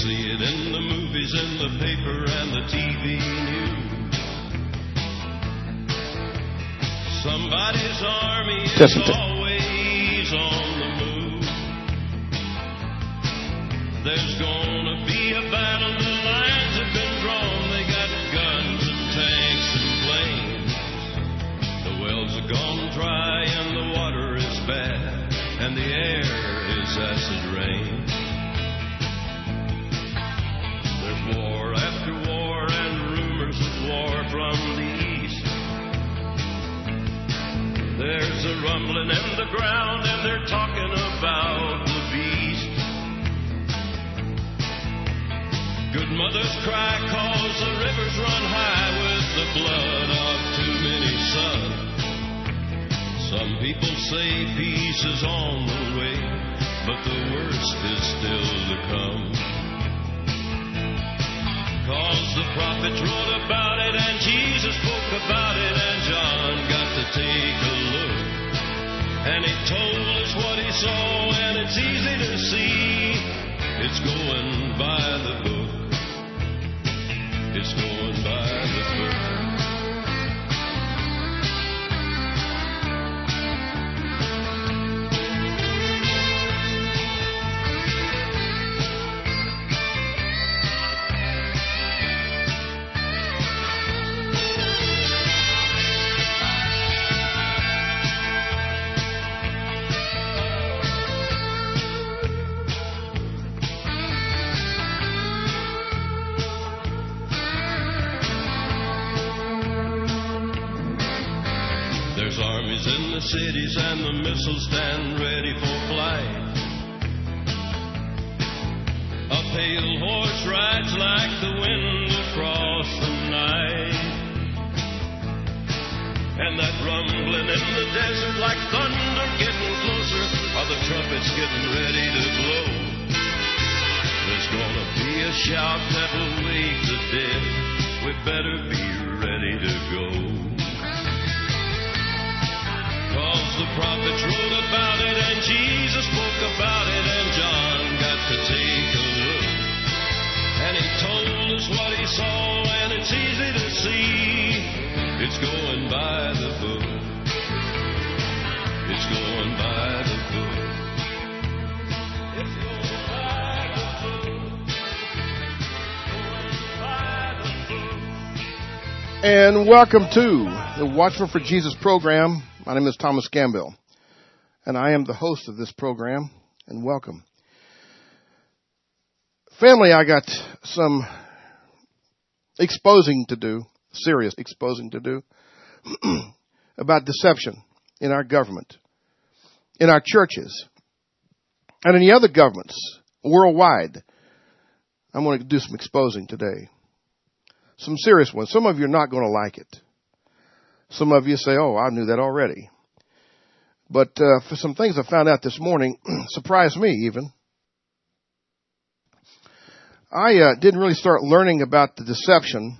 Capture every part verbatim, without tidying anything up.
see it in the movies, in the paper, and the T V news. Somebody's army is Testing. always on the move. There's gonna be a battle, the lines have been drawn. They got guns and tanks and planes. The wells are gone dry and the water is bad, and the air is acid rain. There's war after war and rumors of war from the east. There's a rumbling in the ground and they're talking about the beast. Good mothers cry cause the rivers run high with the blood of too many sons. Some people say peace is on the way, but the worst is still to come. Cause the prophets wrote about it and Jesus spoke about it and John got to take a look. And he told us what he saw and it's easy to see. It's going by the book. It's going by the book. In the cities and the missiles stand ready for flight. A pale horse rides like the wind across the night. And that rumbling in the desert like thunder getting closer, are the trumpets getting ready to blow. There's gonna be a shout that will wake the dead. We better be ready to go. Cause the prophets wrote about it and Jesus spoke about it and John got to take a look. And he told us what he saw and it's easy to see. It's going by the book. It's going by the book. It's going by the book. Going by the book. And welcome to the Watchman for Jesus program. My name is Thomas Gambill, and I am the host of this program, and welcome. Family, I got some exposing to do, serious exposing to do, about deception in our government, in our churches, and in the other governments worldwide. I'm going to do some exposing today. Some serious ones. Some of you are not going to like it. Some of you say, oh, I knew that already. But uh, for some things I found out this morning, surprised me even. I uh, didn't really start learning about the deception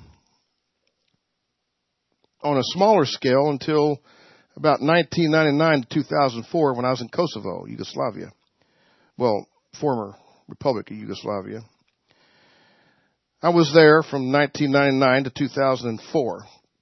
on a smaller scale until about nineteen ninety-nine to two thousand four when I was in Kosovo, Yugoslavia. Well, former Republic of Yugoslavia. I was there from nineteen ninety-nine to two thousand four.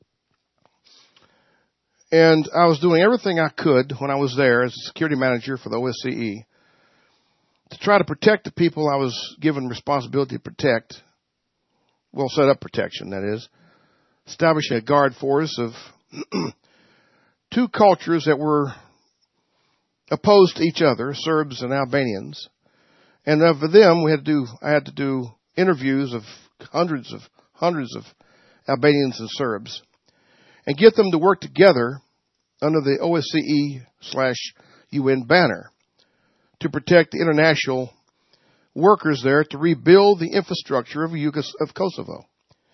And I was doing everything I could when I was there as a security manager for the O S C E to try to protect the people I was given responsibility to protect. Well, set up protection, that is. Establishing a guard force of two cultures that were opposed to each other, Serbs and Albanians. And of them, we had to do, I had to do interviews of hundreds of, hundreds of Albanians and Serbs and get them to work together under the O S C E slash U N banner to protect the international workers there to rebuild the infrastructure of, Yugos- of Kosovo.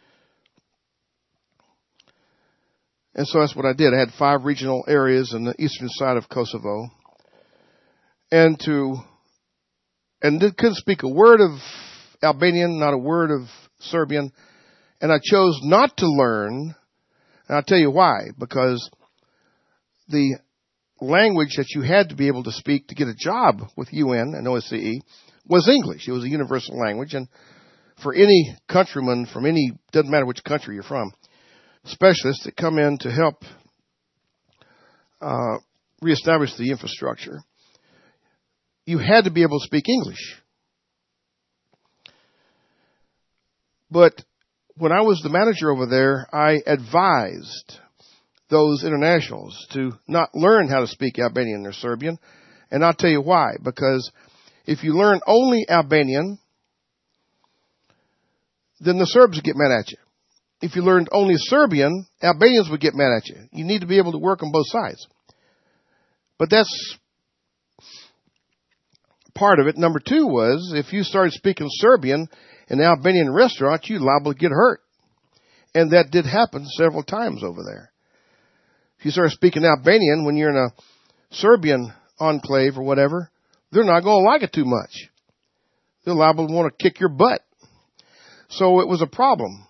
And so that's what I did. I had five regional areas in the eastern side of Kosovo. And to, and couldn't speak a word of Albanian, not a word of Serbian. And I chose not to learn. And I'll tell you why. Because the language that you had to be able to speak to get a job with U N and O S C E was English. It was a universal language. And for any countryman from any, doesn't matter which country you're from, specialists that come in to help uh, reestablish the infrastructure, you had to be able to speak English. But when I was the manager over there, I advised those internationals to not learn how to speak Albanian or Serbian. And I'll tell you why. Because if you learn only Albanian, then the Serbs would get mad at you. If you learned only Serbian, Albanians would get mad at you. You need to be able to work on both sides. But that's part of it. Number two was, if you started speaking Serbian in an Albanian restaurant, you're liable to get hurt. And that did happen several times over there. If you start speaking Albanian when you're in a Serbian enclave or whatever, they're not going to like it too much. They're liable to want to kick your butt. So it was a problem.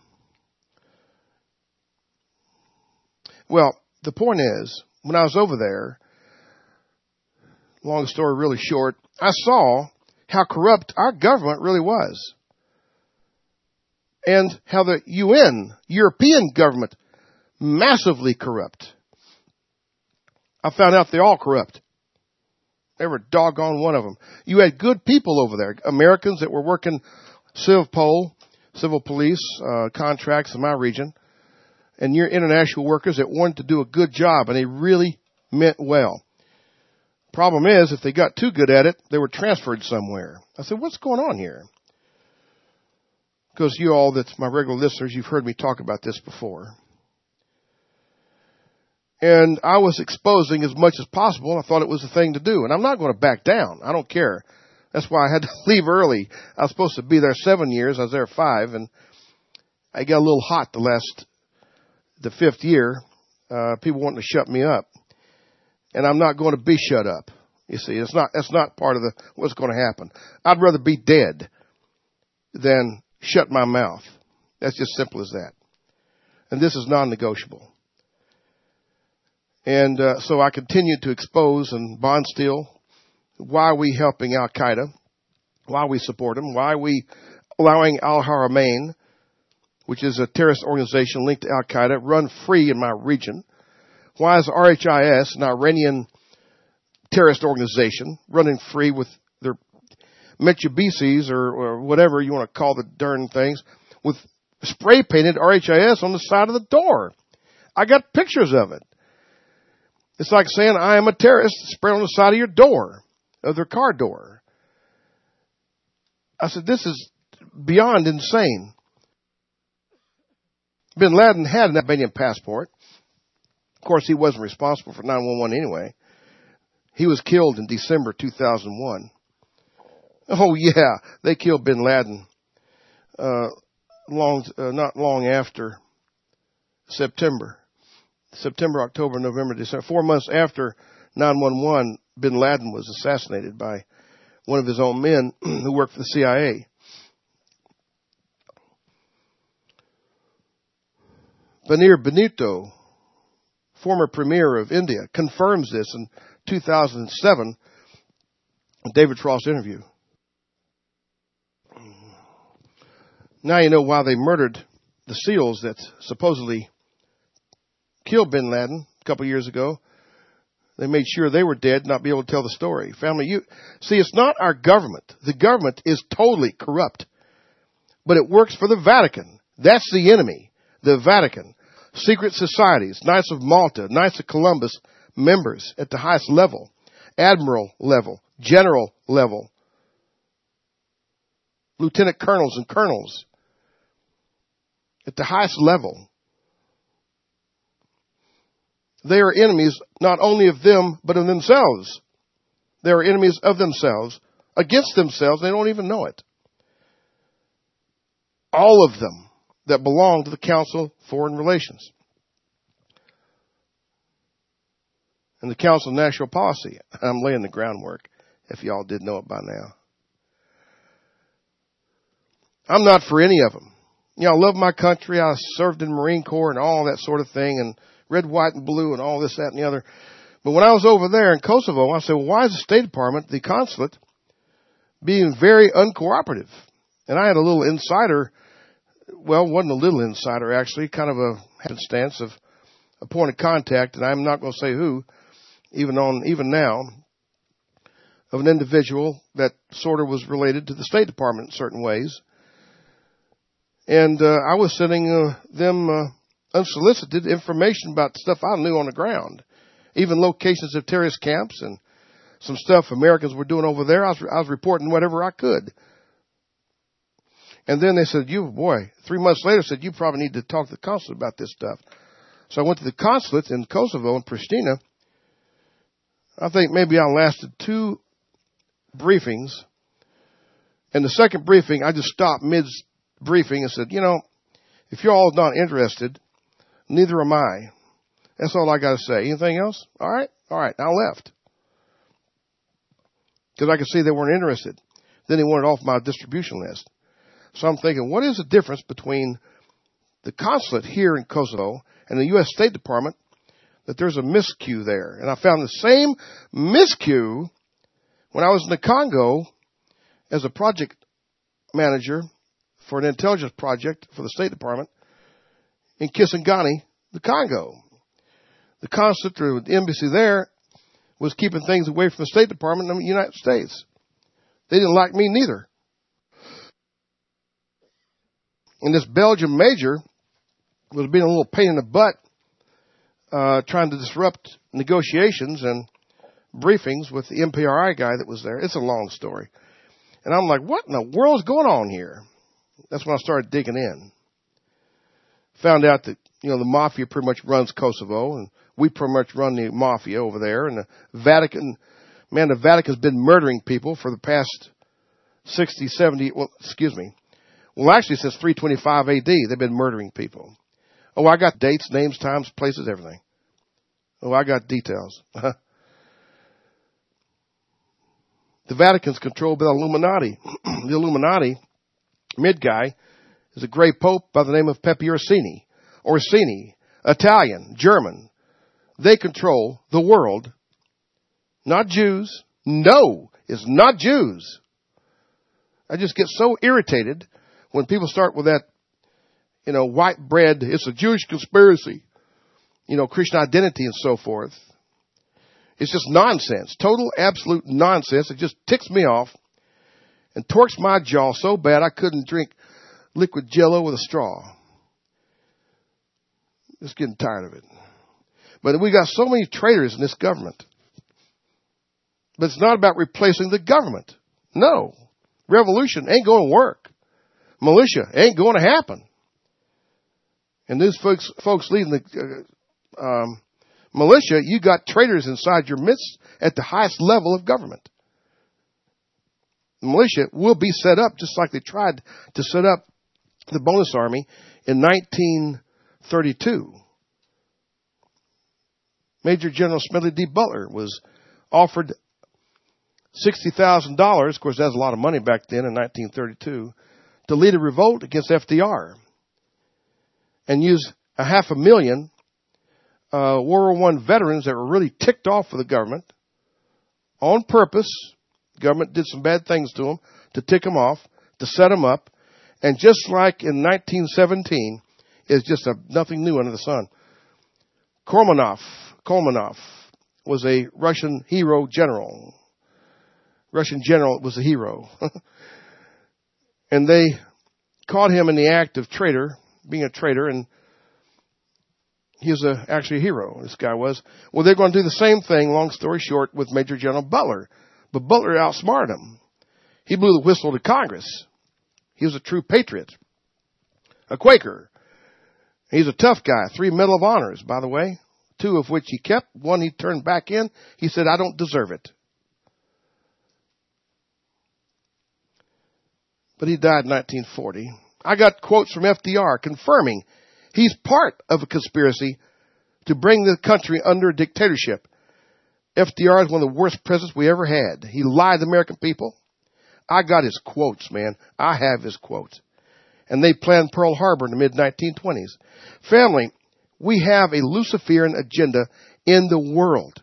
Well, the point is, when I was over there, long story really short, I saw how corrupt our government really was. And how the U N, European government, massively corrupt. I found out they're all corrupt. Every doggone one of them. You had good people over there, Americans that were working civil, civil police uh, contracts in my region, and your international workers that wanted to do a good job, and they really meant well. Problem is, if they got too good at it, they were transferred somewhere. I said, what's going on here? Because you all, that's my regular listeners, you've heard me talk about this before. And I was exposing as much as possible. I thought it was the thing to do. And I'm not going to back down. I don't care. That's why I had to leave early. I was supposed to be there seven years. I was there five. And I got a little hot the last, the fifth year. Uh, people wanting to shut me up. And I'm not going to be shut up. You see, it's not, that's not part of the, what's going to happen. I'd rather be dead than shut my mouth. That's just simple as that. And this is non-negotiable. And uh, so I continued to expose and bond steal. Why are we helping Al-Qaeda? Why we support them? Why are we allowing Al-Haramain, which is a terrorist organization linked to Al-Qaeda, run free in my region? Why is R H I S, an Iranian terrorist organization, running free with their Mitsubishis or, or whatever you want to call the darn things, with spray painted R H I S on the side of the door? I got pictures of it. It's like saying, I am a terrorist, spray on the side of your door, of their car door. I said, this is beyond insane. Bin Laden had an Albanian passport. Of course, he wasn't responsible for nine one one anyway. He was killed in December two thousand one. Oh, yeah, they killed Bin Laden uh, long, uh, not long after September. September, October, November, December. Four months after nine one one, Bin Laden was assassinated by one of his own men who worked for the C I A. Benir Benito, former premier of India, confirms this in two thousand seven, David Frost interview. Now you know why they murdered the SEALs that supposedly killed Bin Laden a couple of years ago. They made sure they were dead, not be able to tell the story. Family, you see, it's not our government. The government is totally corrupt, but it works for the Vatican. That's the enemy, the Vatican. Secret societies, Knights of Malta, Knights of Columbus, members at the highest level, admiral level, general level, lieutenant colonels and colonels at the highest level. They are enemies not only of them, but of themselves. They are enemies of themselves, against themselves. They don't even know it. All of them that belong to the Council of Foreign Relations and the Council of National Policy. I'm laying the groundwork, if y'all did know it by now. I'm not for any of them. You know, I love my country. I served in the Marine Corps and all that sort of thing, and red, white, and blue, and all this, that, and the other. But when I was over there in Kosovo, I said, well, why is the State Department, the consulate, being very uncooperative? And I had a little insider, well, wasn't a little insider actually, kind of a happenstance of a point of contact, and I'm not going to say who, even on, even now, of an individual that sort of was related to the State Department in certain ways. And uh, I was sending uh, them uh, unsolicited information about stuff I knew on the ground, even locations of terrorist camps and some stuff Americans were doing over there. I was, I was reporting whatever I could. And then they said, you, boy, three months later said, you probably need to talk to the consulate about this stuff. So I went to the consulate in Kosovo and Pristina. I think maybe I lasted two briefings. And the second briefing, I just stopped mid-briefing and said, you know, if you're all not interested, neither am I. That's all I got to say. Anything else? All right. All right. I left. Because I could see they weren't interested. Then they wanted off my distribution list. So I'm thinking, what is the difference between the consulate here in Kosovo and the U S State Department, that there's a miscue there? And I found the same miscue when I was in the Congo as a project manager for an intelligence project for the State Department in Kisangani, the Congo. The consulate or the embassy there was keeping things away from the State Department in the United States. They didn't like me neither. And this Belgian major was being a little pain in the butt, uh, trying to disrupt negotiations and briefings with the M P R I guy that was there. It's a long story. And I'm like, what in the world is going on here? That's when I started digging in. Found out that, you know, the mafia pretty much runs Kosovo, and we pretty much run the mafia over there. And the Vatican, man, the Vatican's been murdering people for the past sixty, seventy, well, excuse me. Well, actually, since three twenty-five A D, they've been murdering people. Oh, I got dates, names, times, places, everything. Oh, I got details. The Vatican's controlled by the Illuminati. The Illuminati, mid guy, is a gray pope by the name of Pepe Orsini. Orsini, Italian, German. They control the world. Not Jews. No, it's not Jews. I just get so irritated when people start with that, you know, white bread, it's a Jewish conspiracy, you know, Christian identity and so forth. It's just nonsense, total, absolute nonsense. It just ticks me off and torques my jaw so bad I couldn't drink liquid Jell-O with a straw. Just getting tired of it. But we got so many traitors in this government. But it's not about replacing the government. No. Revolution ain't going to work. Militia ain't going to happen. And these folks, folks leading the uh, um, militia, you got traitors inside your midst at the highest level of government. The militia will be set up just like they tried to set up the bonus army in nineteen thirty-two. Major General Smedley D. Butler was offered sixty thousand dollars. Of course, that's a lot of money back then in nineteen thirty-two. To lead a revolt against F D R and use a half a million uh, World War One veterans that were really ticked off with the government on purpose. The government did some bad things to them to tick them off, to set them up. And just like in nineteen seventeen, it's just a, nothing new under the sun. Kolmanov, Kolmanov was a Russian hero general. Russian general was a hero. And they caught him in the act of traitor, being a traitor, and he was a, actually a hero, this guy was. Well, they're going to do the same thing, long story short, with Major General Butler. But Butler outsmarted him. He blew the whistle to Congress. He was a true patriot, a Quaker. He's a tough guy, three Medal of Honors, by the way, two of which he kept. One he turned back in. He said, I don't deserve it. But he died in nineteen forty. I got quotes from F D R confirming he's part of a conspiracy to bring the country under a dictatorship. F D R is one of the worst presidents we ever had. He lied to the American people. I got his quotes, man. I have his quotes. And they planned Pearl Harbor in the mid nineteen twenties. Family, we have a Luciferian agenda in the world.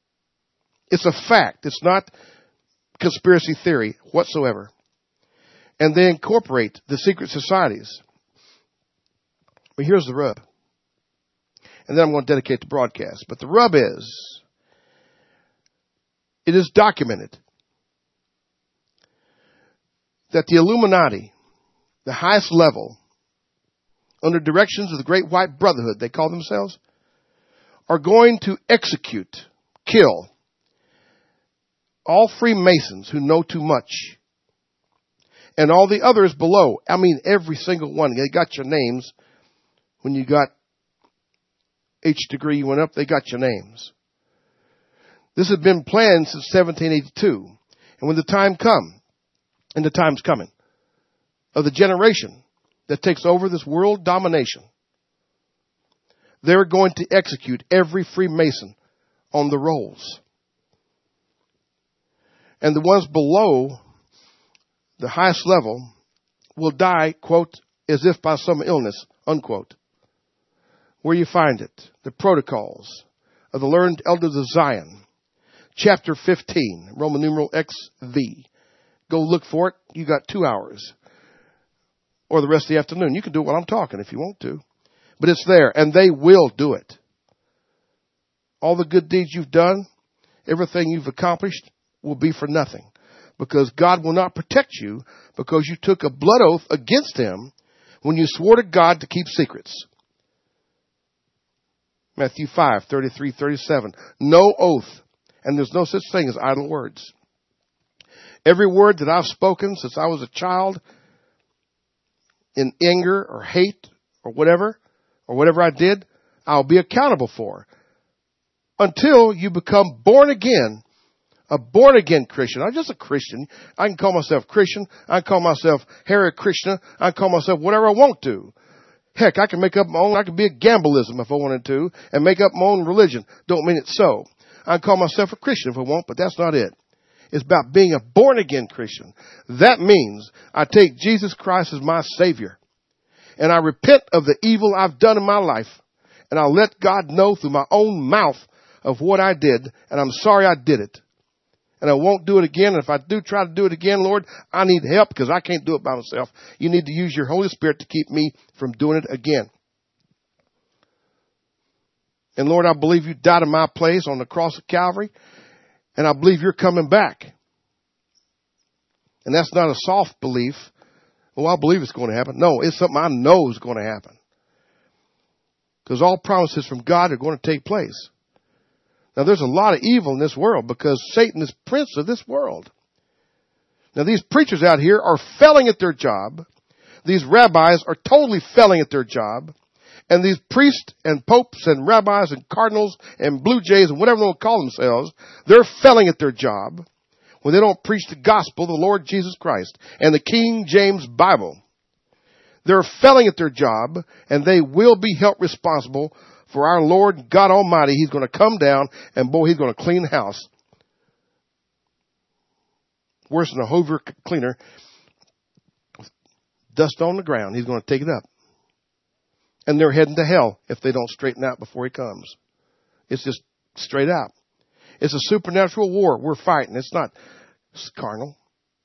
It's a fact. It's not conspiracy theory whatsoever. And they incorporate the secret societies. But here's the rub. And then I'm going to dedicate the broadcast. But the rub is, it is documented that the Illuminati, the highest level, under directions of the Great White Brotherhood, they call themselves, are going to execute, kill all Freemasons who know too much. And all the others below. I mean, every single one. They got your names. When you got H degree, you went up, they got your names. This has been planned since seventeen eighty-two. And when the time comes, and the time's coming, of the generation that takes over this world domination, they're going to execute every Freemason on the rolls. And the ones below the highest level will die, quote, as if by some illness, unquote. Where you find it, the protocols of the learned elders of Zion, chapter fifteen, Roman numeral X V. Go look for it. You got two hours or the rest of the afternoon. You can do it while I'm talking if you want to, but it's there and they will do it. All the good deeds you've done, everything you've accomplished will be for nothing. Because God will not protect you because you took a blood oath against him when you swore to God to keep secrets. Matthew five, thirty-three, thirty-seven. No oath. And there's no such thing as idle words. Every word that I've spoken since I was a child in anger or hate or whatever, or whatever I did, I'll be accountable for. Until you become born again. A born-again Christian. I'm just a Christian. I can call myself Christian. I can call myself Hare Krishna. I can call myself whatever I want to. Heck, I can make up my own. I can be a Gambleism if I wanted to and make up my own religion. Don't mean it's so. I can call myself a Christian if I want, but that's not it. It's about being a born-again Christian. That means I take Jesus Christ as my Savior. And I repent of the evil I've done in my life. And I let God know through my own mouth of what I did. And I'm sorry I did it. And I won't do it again. And if I do try to do it again, Lord, I need help because I can't do it by myself. You need to use your Holy Spirit to keep me from doing it again. And Lord, I believe you died in my place on the cross of Calvary. And I believe you're coming back. And that's not a soft belief. Well, I believe it's going to happen. No, it's something I know is going to happen. Because all promises from God are going to take place. Now, there's a lot of evil in this world because Satan is prince of this world. Now, these preachers out here are failing at their job. These rabbis are totally failing at their job. And these priests and popes and rabbis and cardinals and blue jays and whatever they want to call themselves, they're failing at their job when they don't preach the gospel, the Lord Jesus Christ, and the King James Bible. They're failing at their job, and they will be held responsible for our Lord God Almighty. He's going to come down, and boy, he's going to clean the house. Worse than a Hoover cleaner. Dust on the ground. He's going to take it up. And they're heading to hell if they don't straighten out before he comes. It's just straight out. It's a supernatural war we're fighting. It's not carnal.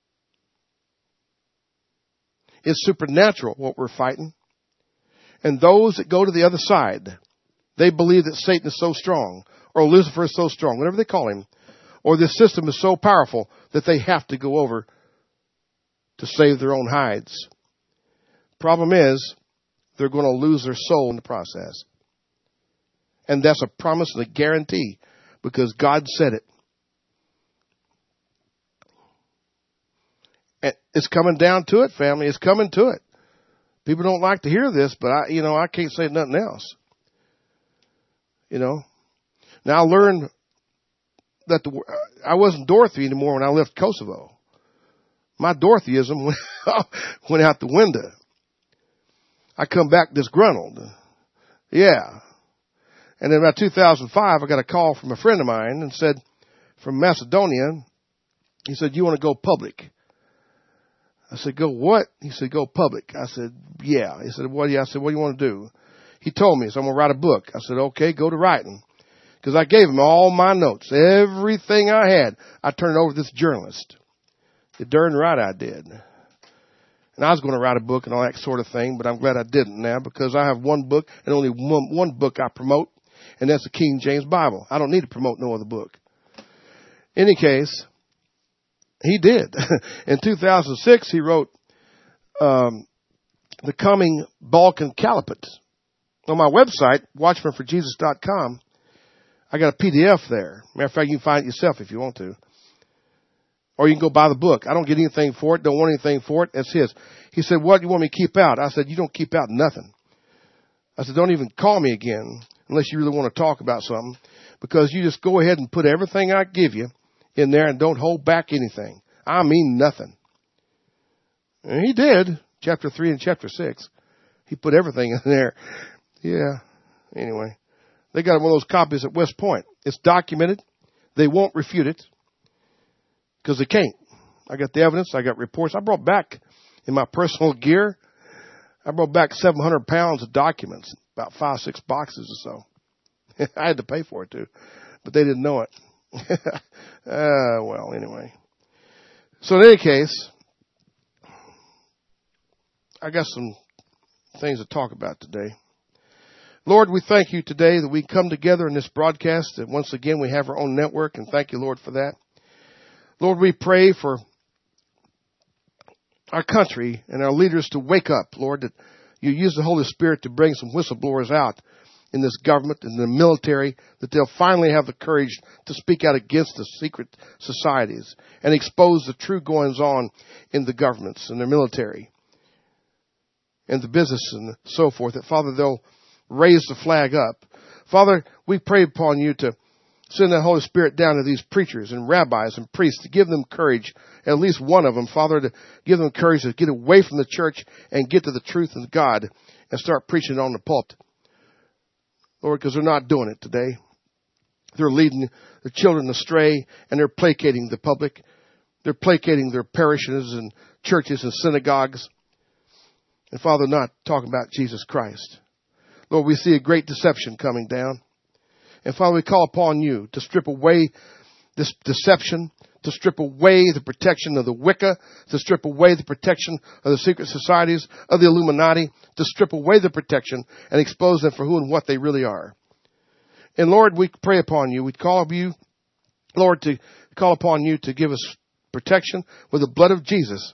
It's supernatural what we're fighting. And those that go to the other side, they believe that Satan is so strong, or Lucifer is so strong, whatever they call him, or this system is so powerful that they have to go over to save their own hides. Problem is, they're going to lose their soul in the process. And that's a promise and a guarantee because God said it. And it's coming down to it, family. It's coming to it. People don't like to hear this, but I, you know, I can't say nothing else. You know, now I learned that the, I wasn't Dorothy anymore when I left Kosovo. My Dorothyism went, went out the window. I come back disgruntled. Yeah. And then about two thousand five, I got a call from a friend of mine and said, from Macedonia, he said, you want to go public? I said, go what? He said, go public. I said, yeah. He said, what do you, I said, what do you want to do? He told me, so I'm going to write a book. I said, okay, go to writing. Because I gave him all my notes. Everything I had, I turned it over to this journalist. You're darn right I did. And I was going to write a book and all that sort of thing, but I'm glad I didn't now because I have one book and only one, one book I promote, and that's the King James Bible. I don't need to promote no other book. In any case, he did. In two thousand six, he wrote um, The Coming Balkan Caliphate. On my website, watchman for jesus dot com, I got a P D F there. Matter of fact, you can find it yourself if you want to. Or you can go buy the book. I don't get anything for it. Don't want anything for it. It's his. He said, what do you want me to keep out? I said, you don't keep out nothing. I said, don't even call me again unless you really want to talk about something, because you just go ahead and put everything I give you in there and don't hold back anything. I mean nothing. And he did. Chapter three and chapter six. He put everything in there. Yeah. Anyway, they got one of those copies at West Point. It's documented. They won't refute it. Because they can't. I got the evidence. I got reports. I brought back in my personal gear, I brought back seven hundred pounds of documents, about five, six boxes or so. I had to pay for it too, but they didn't know it. uh, well, anyway. So in any case, I got some things to talk about today. Lord, we thank you today that we come together in this broadcast, and once again we have our own network, and thank you, Lord, for that. Lord, we pray for our country and our leaders to wake up, Lord, that you use the Holy Spirit to bring some whistleblowers out in this government, in the military, that they'll finally have the courage to speak out against the secret societies and expose the true goings-on in the governments and the military and the business and so forth, that, Father, they'll raise the flag up. Father, we pray upon you to send the Holy Spirit down to these preachers and rabbis and priests to give them courage, at least one of them, Father, to give them courage to get away from the church and get to the truth of God and start preaching on the pulpit. Lord, because they're not doing it today. They're leading the children astray, and they're placating the public. They're placating their parishes and churches and synagogues. And Father, not talking about Jesus Christ. Lord, we see a great deception coming down. And Father, we call upon you to strip away this deception, to strip away the protection of the Wicca, to strip away the protection of the secret societies, of the Illuminati, to strip away the protection and expose them for who and what they really are. And Lord, we pray upon you. We call upon you, Lord, to call upon you to give us protection with the blood of Jesus.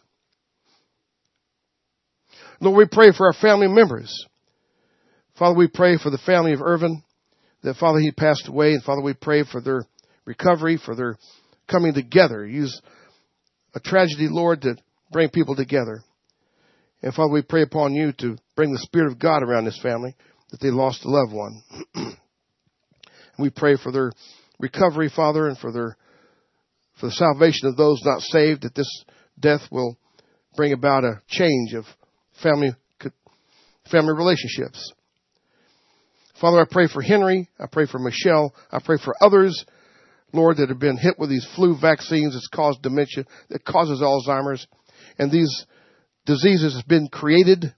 Lord, we pray for our family members. Father, we pray for the family of Irvin, that, Father, he passed away. And, Father, we pray for their recovery, for their coming together. Use a tragedy, Lord, to bring people together. And, Father, we pray upon you to bring the Spirit of God around this family, that they lost a loved one. And we pray for their recovery, Father, and for their for the salvation of those not saved, that this death will bring about a change of family family relationships. Father, I pray for Henry. I pray for Michelle. I pray for others, Lord, that have been hit with these flu vaccines that's caused dementia, that causes Alzheimer's. And these diseases have been created.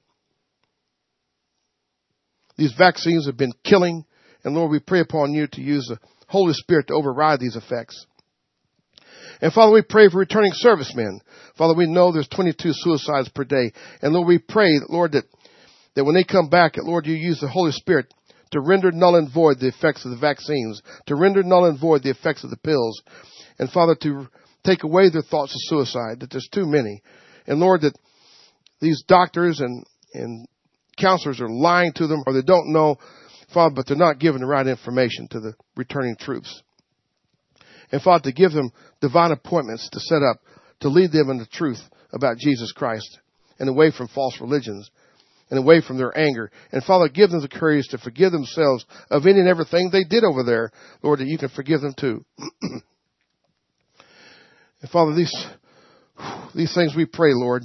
These vaccines have been killing. And Lord, we pray upon you to use the Holy Spirit to override these effects. And Father, we pray for returning servicemen. Father, we know there's twenty-two suicides per day. And Lord, we pray, that, Lord, that, that when they come back, that, Lord, you use the Holy Spirit to render null and void the effects of the vaccines, to render null and void the effects of the pills. And Father, to take away their thoughts of suicide, that there's too many. And Lord, that these doctors and, and counselors are lying to them, or they don't know, Father, but they're not giving the right information to the returning troops. And Father, to give them divine appointments to set up, to lead them in the truth about Jesus Christ and away from false religions and away from their anger. And Father, give them the courage to forgive themselves of any and everything they did over there, Lord, that you can forgive them too. And Father, these, these things we pray, Lord.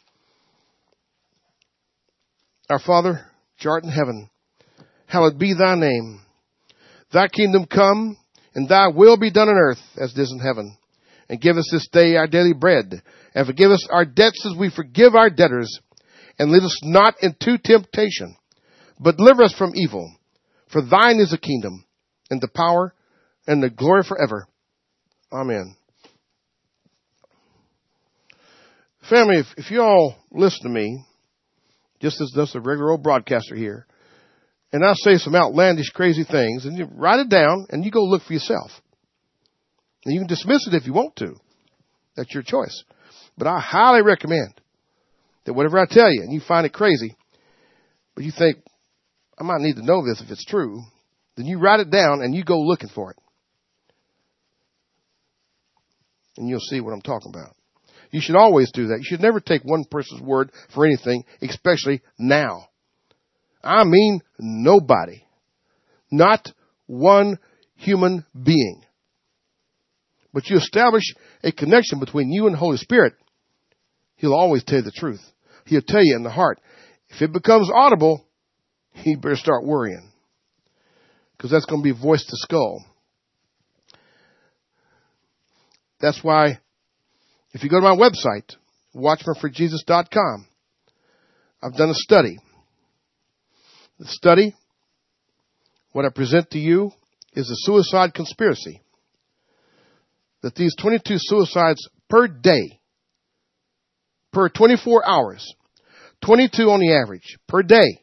Our Father, which art in heaven, hallowed be thy name. Thy kingdom come, and thy will be done on earth as it is in heaven. And give us this day our daily bread, and forgive us our debts as we forgive our debtors. And lead us not into temptation, but deliver us from evil. For thine is the kingdom, and the power, and the glory forever. Amen. Family, if, if you all listen to me, just as does a regular old broadcaster here, and I say some outlandish, crazy things, and you write it down, and you go look for yourself. And you can dismiss it if you want to. That's your choice. But I highly recommend that whatever I tell you, and you find it crazy, but you think, I might need to know this if it's true, then you write it down and you go looking for it. And you'll see what I'm talking about. You should always do that. You should never take one person's word for anything, especially now. I mean nobody. Not one human being. But you establish a connection between you and the Holy Spirit, He'll always tell you the truth. He'll tell you in the heart. If it becomes audible, you better start worrying. Because that's going to be voice to skull. That's why, if you go to my website, watchman for jesus dot com, I've done a study. The study, what I present to you, is a suicide conspiracy. That these twenty-two suicides per day, per twenty-four hours, twenty-two on the average per day,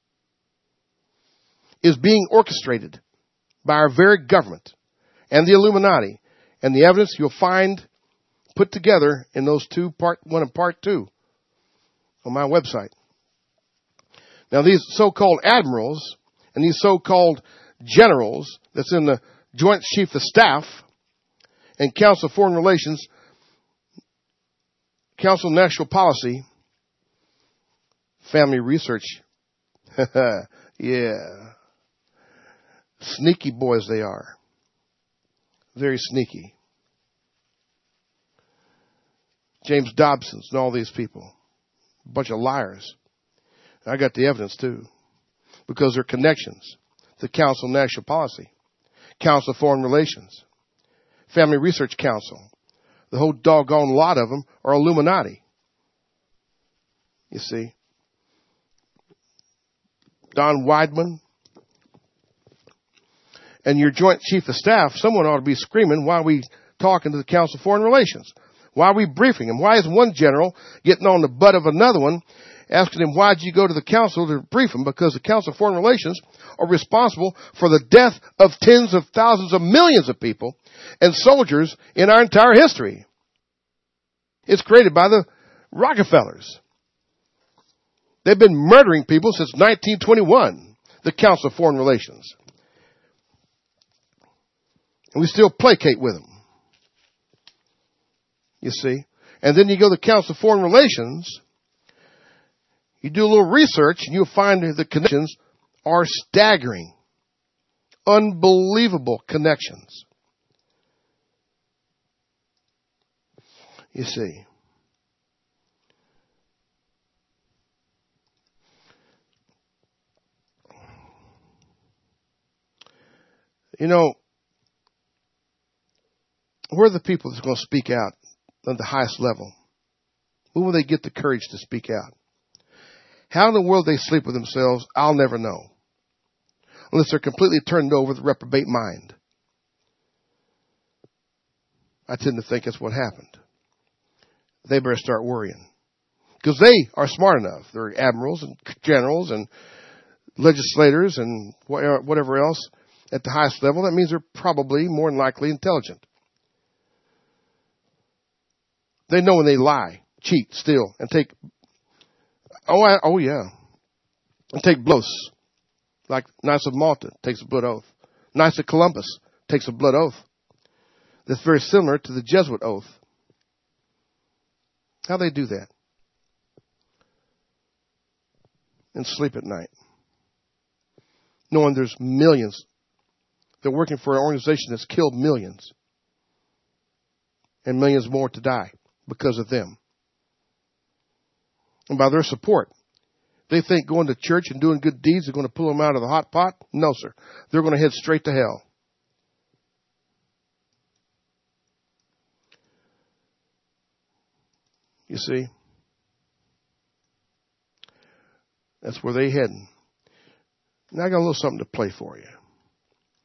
is being orchestrated by our very government and the Illuminati, and the evidence you'll find put together in those two, part one and part two, on my website. Now, these so-called admirals and these so-called generals that's in the Joint Chief of Staff and Council of Foreign Relations, Council of National Policy, Family Research, yeah, sneaky boys they are. Very sneaky. James Dobson's and all these people. A bunch of liars. I got the evidence too. Because they're connections. The Council of National Policy. Council of Foreign Relations. Family Research Council. The whole doggone lot of them are Illuminati. You see. Don Weidman. And your Joint Chief of Staff, someone ought to be screaming, why are we talking to the Council of Foreign Relations? Why are we briefing him? Why is one general getting on the butt of another one, asking him, why did you go to the council to brief him? Because the Council of Foreign Relations are responsible for the death of tens of thousands of millions of people and soldiers in our entire history. It's created by the Rockefellers. They've been murdering people since nineteen twenty-one, the Council of Foreign Relations. And we still placate with them. You see. And then you go to the Council of Foreign Relations. You do a little research and you'll find that the connections are staggering. Unbelievable connections. You see. You know, where are the people that's going to speak out at the highest level? Who will they get the courage to speak out? How in the world they sleep with themselves, I'll never know. Unless they're completely turned over with a reprobate mind. I tend to think that's what happened. They better start worrying. Because they are smart enough. They're admirals and generals and legislators and whatever else at the highest level. That means they're probably more than likely intelligent. They know when they lie, cheat, steal, and take, oh, I, oh yeah, and take blows. Like Knights of Malta takes a blood oath. Knights of Columbus takes a blood oath. That's very similar to the Jesuit oath. How they do that? And sleep at night. Knowing there's millions. They're working for an organization that's killed millions. And millions more to die because of them. And by their support. They think going to church and doing good deeds are going to pull them out of the hot pot? No, sir. They're going to head straight to hell. You see? That's where they're heading. Now I got a little something to play for you.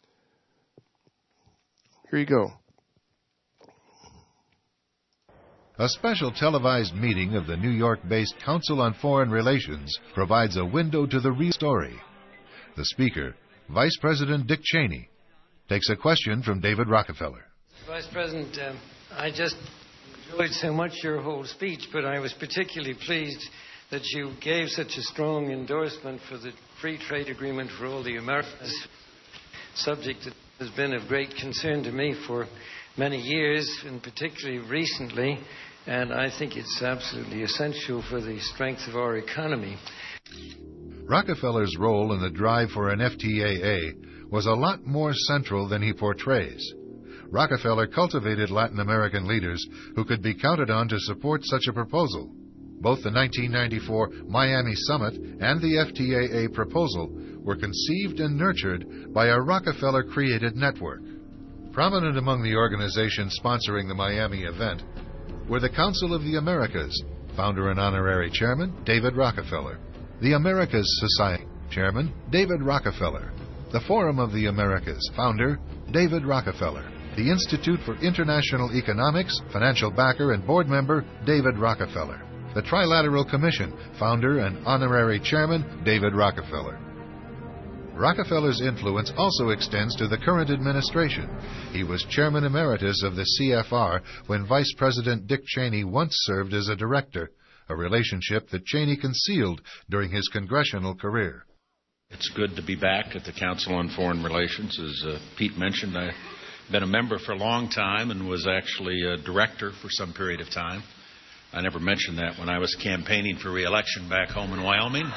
Here you go. A special televised meeting of the New York-based Council on Foreign Relations provides a window to the real story. The speaker, Vice President Dick Cheney, takes a question from David Rockefeller. Vice President, um, I just enjoyed so much your whole speech, but I was particularly pleased that you gave such a strong endorsement for the free trade agreement for all the Americas, subject that has been of great concern to me for many years, and particularly recently, and I think it's absolutely essential for the strength of our economy. Rockefeller's role in the drive for an F T A A was a lot more central than he portrays. Rockefeller cultivated Latin American leaders who could be counted on to support such a proposal. Both the nineteen ninety-four Miami Summit and the F T A A proposal were conceived and nurtured by a Rockefeller-created network. Prominent among the organizations sponsoring the Miami event were the Council of the Americas, founder and honorary chairman David Rockefeller, the Americas Society chairman David Rockefeller, the Forum of the Americas founder David Rockefeller, the Institute for International Economics financial backer and board member David Rockefeller, the Trilateral Commission founder and honorary chairman David Rockefeller. Rockefeller's influence also extends to the current administration. He was chairman emeritus of the C F R when Vice President Dick Cheney once served as a director, a relationship that Cheney concealed during his congressional career. It's good to be back at the Council on Foreign Relations. As uh, Pete mentioned, I've been a member for a long time and was actually a director for some period of time. I never mentioned that when I was campaigning for re-election back home in Wyoming.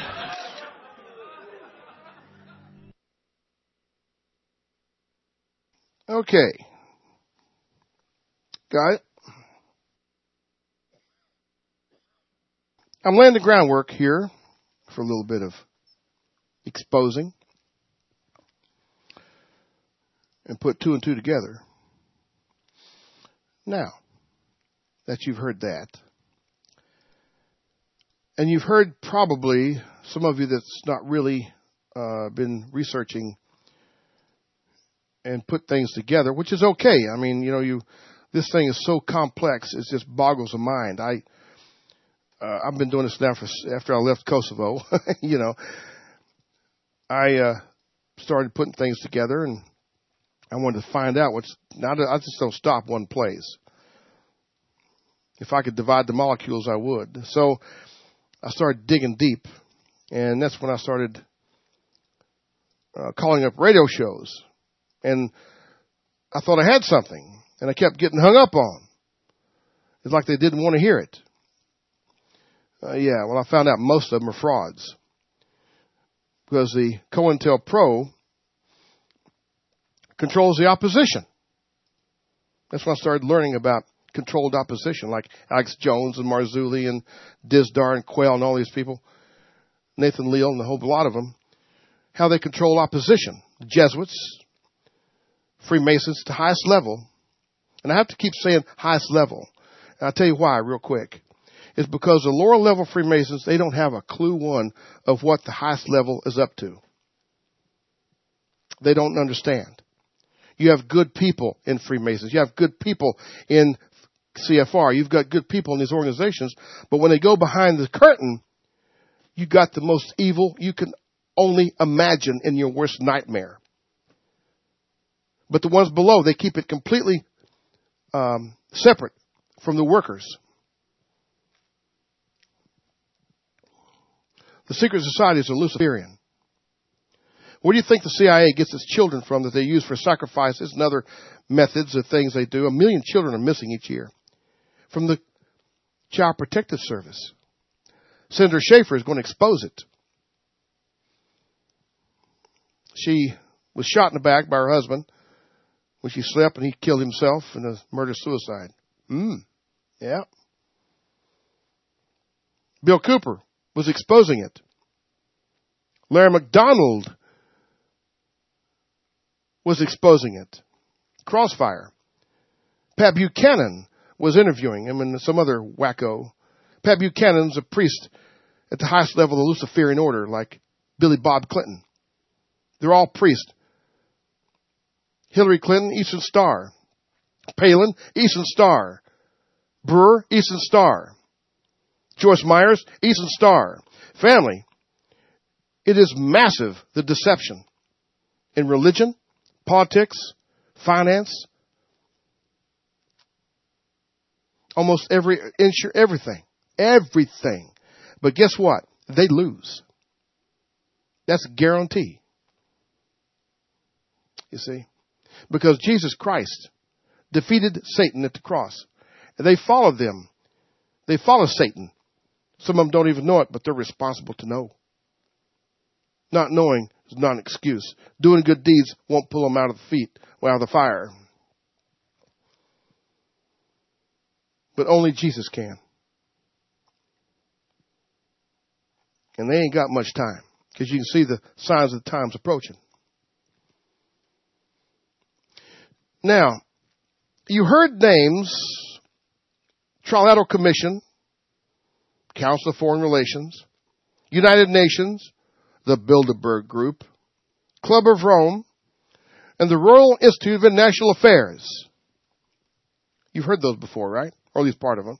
Okay. Got it? I'm laying the groundwork here for a little bit of exposing and put two and two together. Now that you've heard that, and you've heard probably some of you that's not really uh, been researching and put things together, which is okay. I mean, you know, you this thing is so complex, it just boggles the mind. I uh, I've been doing this now for after I left Kosovo. you know, I uh, started putting things together, and I wanted to find out what's. Now I just don't stop one place. If I could divide the molecules, I would. So I started digging deep, and that's when I started uh, calling up radio shows. And I thought I had something, and I kept getting hung up on. It's like they didn't want to hear it. Uh, yeah, well, I found out most of them are frauds. Because the COINTELPRO controls the opposition. That's when I started learning about controlled opposition, like Alex Jones and Marzulli and Dizdar and Quayle and all these people, Nathan Leal and a whole lot of them, how they control opposition. The Jesuits, Freemasons, to the highest level. And I have to keep saying highest level. And I'll tell you why real quick. It's because the lower level Freemasons, they don't have a clue one of what the highest level is up to. They don't understand. You have good people in Freemasons. You have good people in C F R. You've got good people in these organizations. But when they go behind the curtain, you got the most evil you can only imagine in your worst nightmare. But the ones below, they keep it completely um, separate from the workers. The secret societies are Luciferian. Where do you think the C I A gets its children from that they use for sacrifices and other methods of things they do? A million children are missing each year. From the Child Protective Service. Senator Schaefer is going to expose it. She was shot in the back by her husband when she slept, and he killed himself in a murder-suicide. Hmm. Yeah. Bill Cooper was exposing it. Larry McDonald was exposing it. Crossfire. Pat Buchanan was interviewing him and some other wacko. Pat Buchanan's a priest at the highest level of the Luciferian order, like Billy Bob Clinton. They're all priests. Hillary Clinton, Eastern Star. Palin, Eastern Star. Brewer, Eastern Star. Joyce Myers, Eastern Star. Family, it is massive, the deception in religion, politics, finance, almost every, insure, everything, everything. But guess what? They lose. That's a guarantee. You see? Because Jesus Christ defeated Satan at the cross. And they followed them. They follow Satan. Some of them don't even know it, but they're responsible to know. Not knowing is not an excuse. Doing good deeds won't pull them out of the feet, out of the fire. But only Jesus can. And they ain't got much time, because you can see the signs of the times approaching. Now, you heard names: Trilateral Commission, Council of Foreign Relations, United Nations, the Bilderberg Group, Club of Rome, and the Royal Institute of International Affairs. You've heard those before, right? Or at least part of them.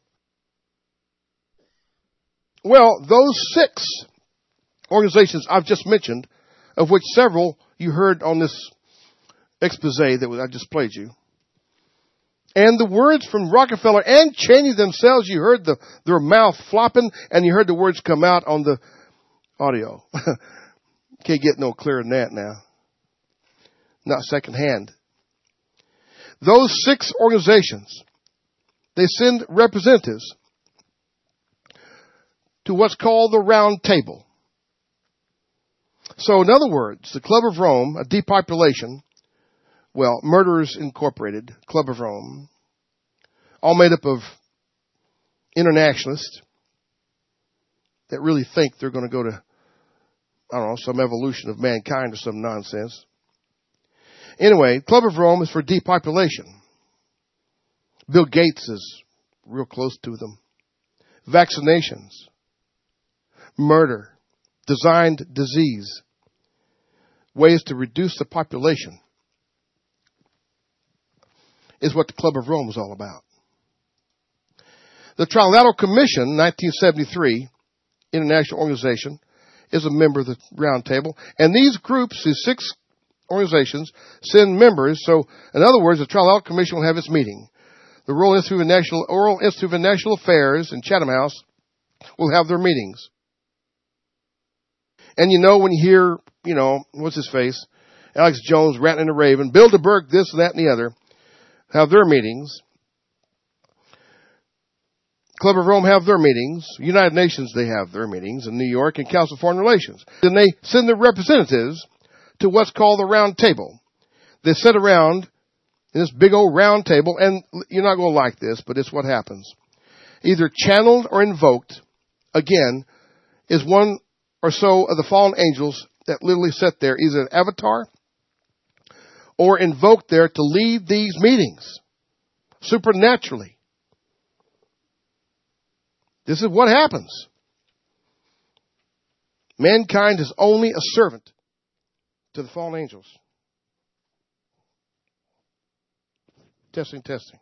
Well, those six organizations I've just mentioned, of which several you heard on this expose that I just played you, and the words from Rockefeller and Cheney themselves, you heard the, their mouth flopping, and you heard the words come out on the audio. Can't get no clearer than that now. Not secondhand. Those six organizations, they send representatives to what's called the Round Table. So in other words, the Club of Rome, a depopulation, well, Murderers Incorporated, Club of Rome, all made up of internationalists that really think they're going to go to, I don't know, some evolution of mankind or some nonsense. Anyway, Club of Rome is for depopulation. Bill Gates is real close to them. Vaccinations, murder, designed disease, ways to reduce the population is what the Club of Rome was all about. The Trilateral Commission, nineteen seventy-three, international organization, is a member of the Round Table. And these groups, these six organizations, send members. So, in other words, the Trilateral Commission will have its meeting. The Royal Institute of National, Royal Institute of National Affairs in Chatham House will have their meetings. And you know, when you hear, you know, what's his face? Alex Jones ranting in the Raven, Bilderberg, this, that, and the other, have their meetings. Club of Rome have their meetings. United Nations, they have their meetings in New York, and Council of Foreign Relations. Then they send their representatives to what's called the Round Table. They sit around in this big old round table, and you're not going to like this, but it's what happens. Either channeled or invoked, again, is one or so of the fallen angels that literally sit there, either an avatar or invoked there to lead these meetings supernaturally. This is what happens. Mankind is only a servant to the fallen angels. Testing, testing.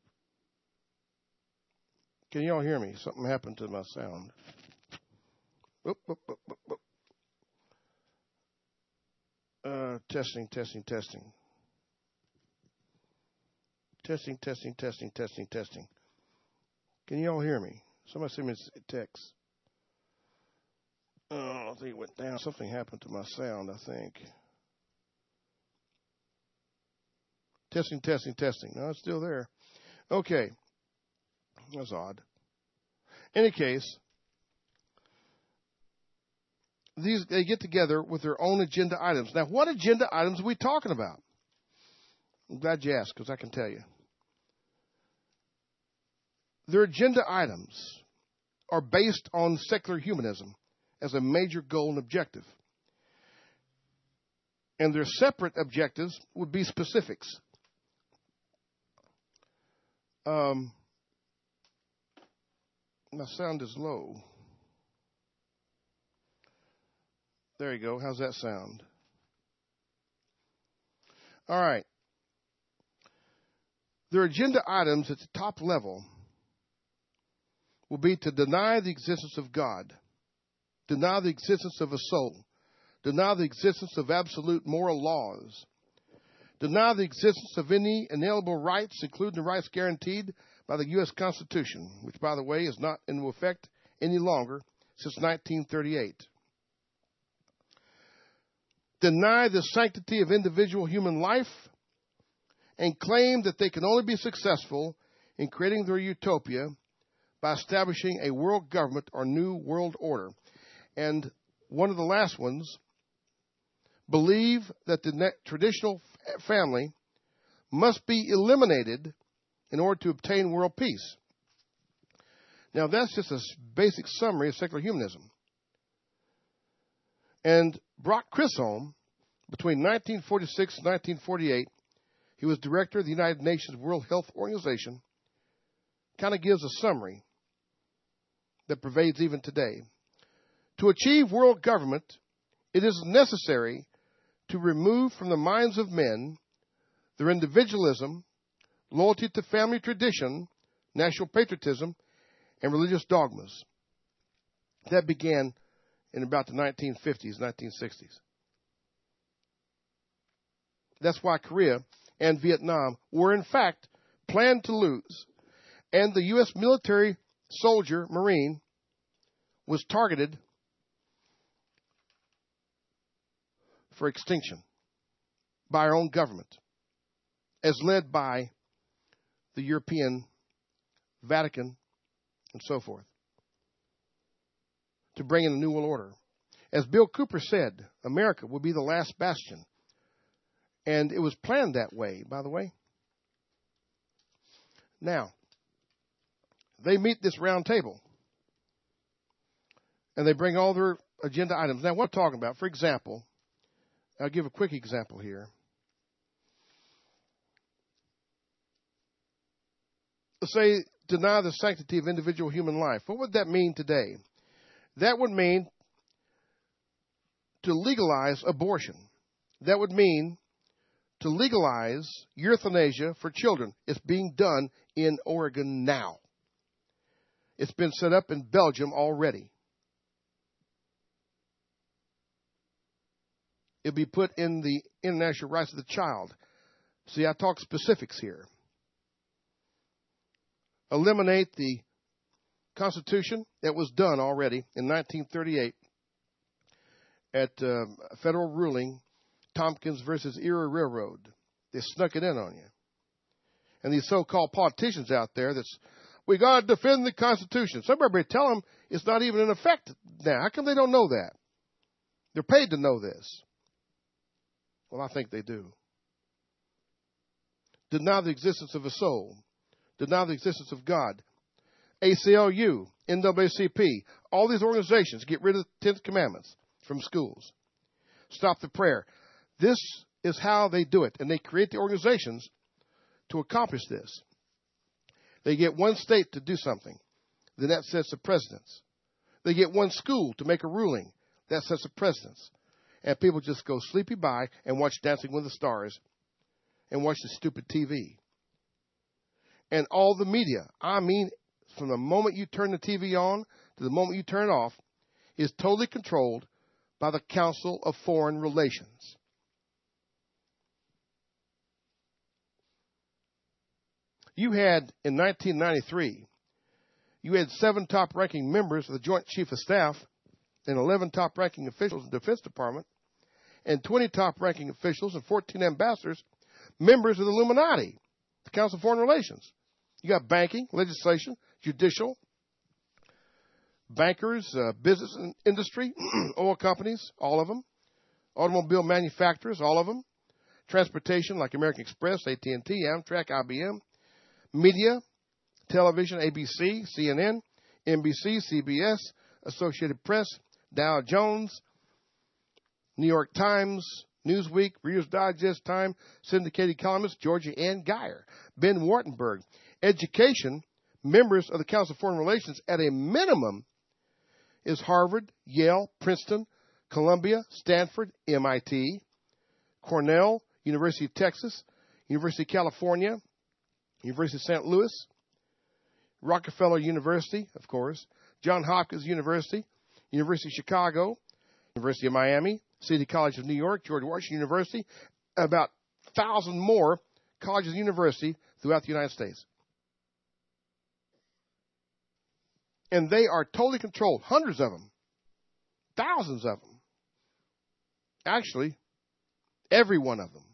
Can you all hear me? Something happened to my sound. Oop, oop, oop, oop, oop. Uh, testing, testing, testing. Testing, testing, testing, testing, testing. Can you all hear me? Somebody send me a text. Oh, I think it went down. Something happened to my sound, I think. Testing, testing, testing. No, it's still there. Okay. That's odd. In any case, these they get together with their own agenda items. Now, what agenda items are we talking about? I'm glad you asked, because I can tell you. Their agenda items are based on secular humanism as a major goal and objective. And their separate objectives would be specifics. Um, my sound is low. There you go. How's that sound? All right. Their agenda items at the top level will be to deny the existence of God, deny the existence of a soul, deny the existence of absolute moral laws, deny the existence of any inalienable rights, including the rights guaranteed by the U S Constitution, which, by the way, is not in effect any longer since nineteen thirty-eight. Deny the sanctity of individual human life and claim that they can only be successful in creating their utopia by establishing a world government or new world order. And one of the last ones, believe that the ne- traditional f- family must be eliminated in order to obtain world peace. Now, that's just a basic summary of secular humanism. And Brock Chisholm, between nineteen forty-six and nineteen forty-eight, he was director of the United Nations World Health Organization, kind of gives a summary that pervades even today. To achieve world government, it is necessary to remove from the minds of men their individualism, loyalty to family tradition, national patriotism, and religious dogmas. That began in about the nineteen fifties, nineteen sixties. That's why Korea and Vietnam were, in fact, planned to lose. And the U S military soldier, Marine, was targeted for extinction by our own government, as led by the European Vatican and so forth, to bring in a new world order. As Bill Cooper said, America will be the last bastion. And it was planned that way, by the way. Now, they meet this round table, and they bring all their agenda items. Now, what I'm talking about, for example, I'll give a quick example here. Let's say, deny the sanctity of individual human life. What would that mean today? That would mean to legalize abortion. That would mean to legalize euthanasia for children. It's being done in Oregon now. It's been set up in Belgium already. It'll be put in the International Rights of the Child. See, I talk specifics here. Eliminate the Constitution that was done already in nineteen thirty-eight at uh, a federal ruling, Tompkins versus Erie Railroad. They snuck it in on you. And these so-called politicians out there that's, we got to defend the Constitution. Somebody tell them it's not even in effect now. How come they don't know that? They're paid to know this. Well, I think they do. Deny the existence of a soul. Deny the existence of God. A C L U, N double A C P, all these organizations get rid of the Ten Commandments from schools. Stop the prayer. This is how they do it, and they create the organizations to accomplish this. They get one state to do something. Then that sets a precedence. They get one school to make a ruling. That sets a precedence. And people just go sleepy by and watch Dancing with the Stars and watch the stupid T V. And all the media, I mean, from the moment you turn the T V on to the moment you turn it off, is totally controlled by the Council of Foreign Relations. You had, in nineteen ninety-three, you had seven top-ranking members of the Joint Chief of Staff and eleven top-ranking officials in the Defense Department and twenty top-ranking officials and fourteen ambassadors, members of the Illuminati, the Council of Foreign Relations. You got banking, legislation, judicial, bankers, uh, business and industry, oil companies, all of them, automobile manufacturers, all of them, transportation like American Express, A T and T, Amtrak, I B M, media, television, A B C, C N N, N B C, C B S, Associated Press, Dow Jones, New York Times, Newsweek, Reader's Digest, Time, syndicated columnist Georgia Ann Geyer, Ben Wartenberg. Education, members of the Council of Foreign Relations, at a minimum, is Harvard, Yale, Princeton, Columbia, Stanford, M I T, Cornell, University of Texas, University of California, University of Saint Louis, Rockefeller University, of course, Johns Hopkins University, University of Chicago, University of Miami, City College of New York, George Washington University, about a thousand more colleges and universities throughout the United States. And they are totally controlled, hundreds of them, thousands of them. Actually, every one of them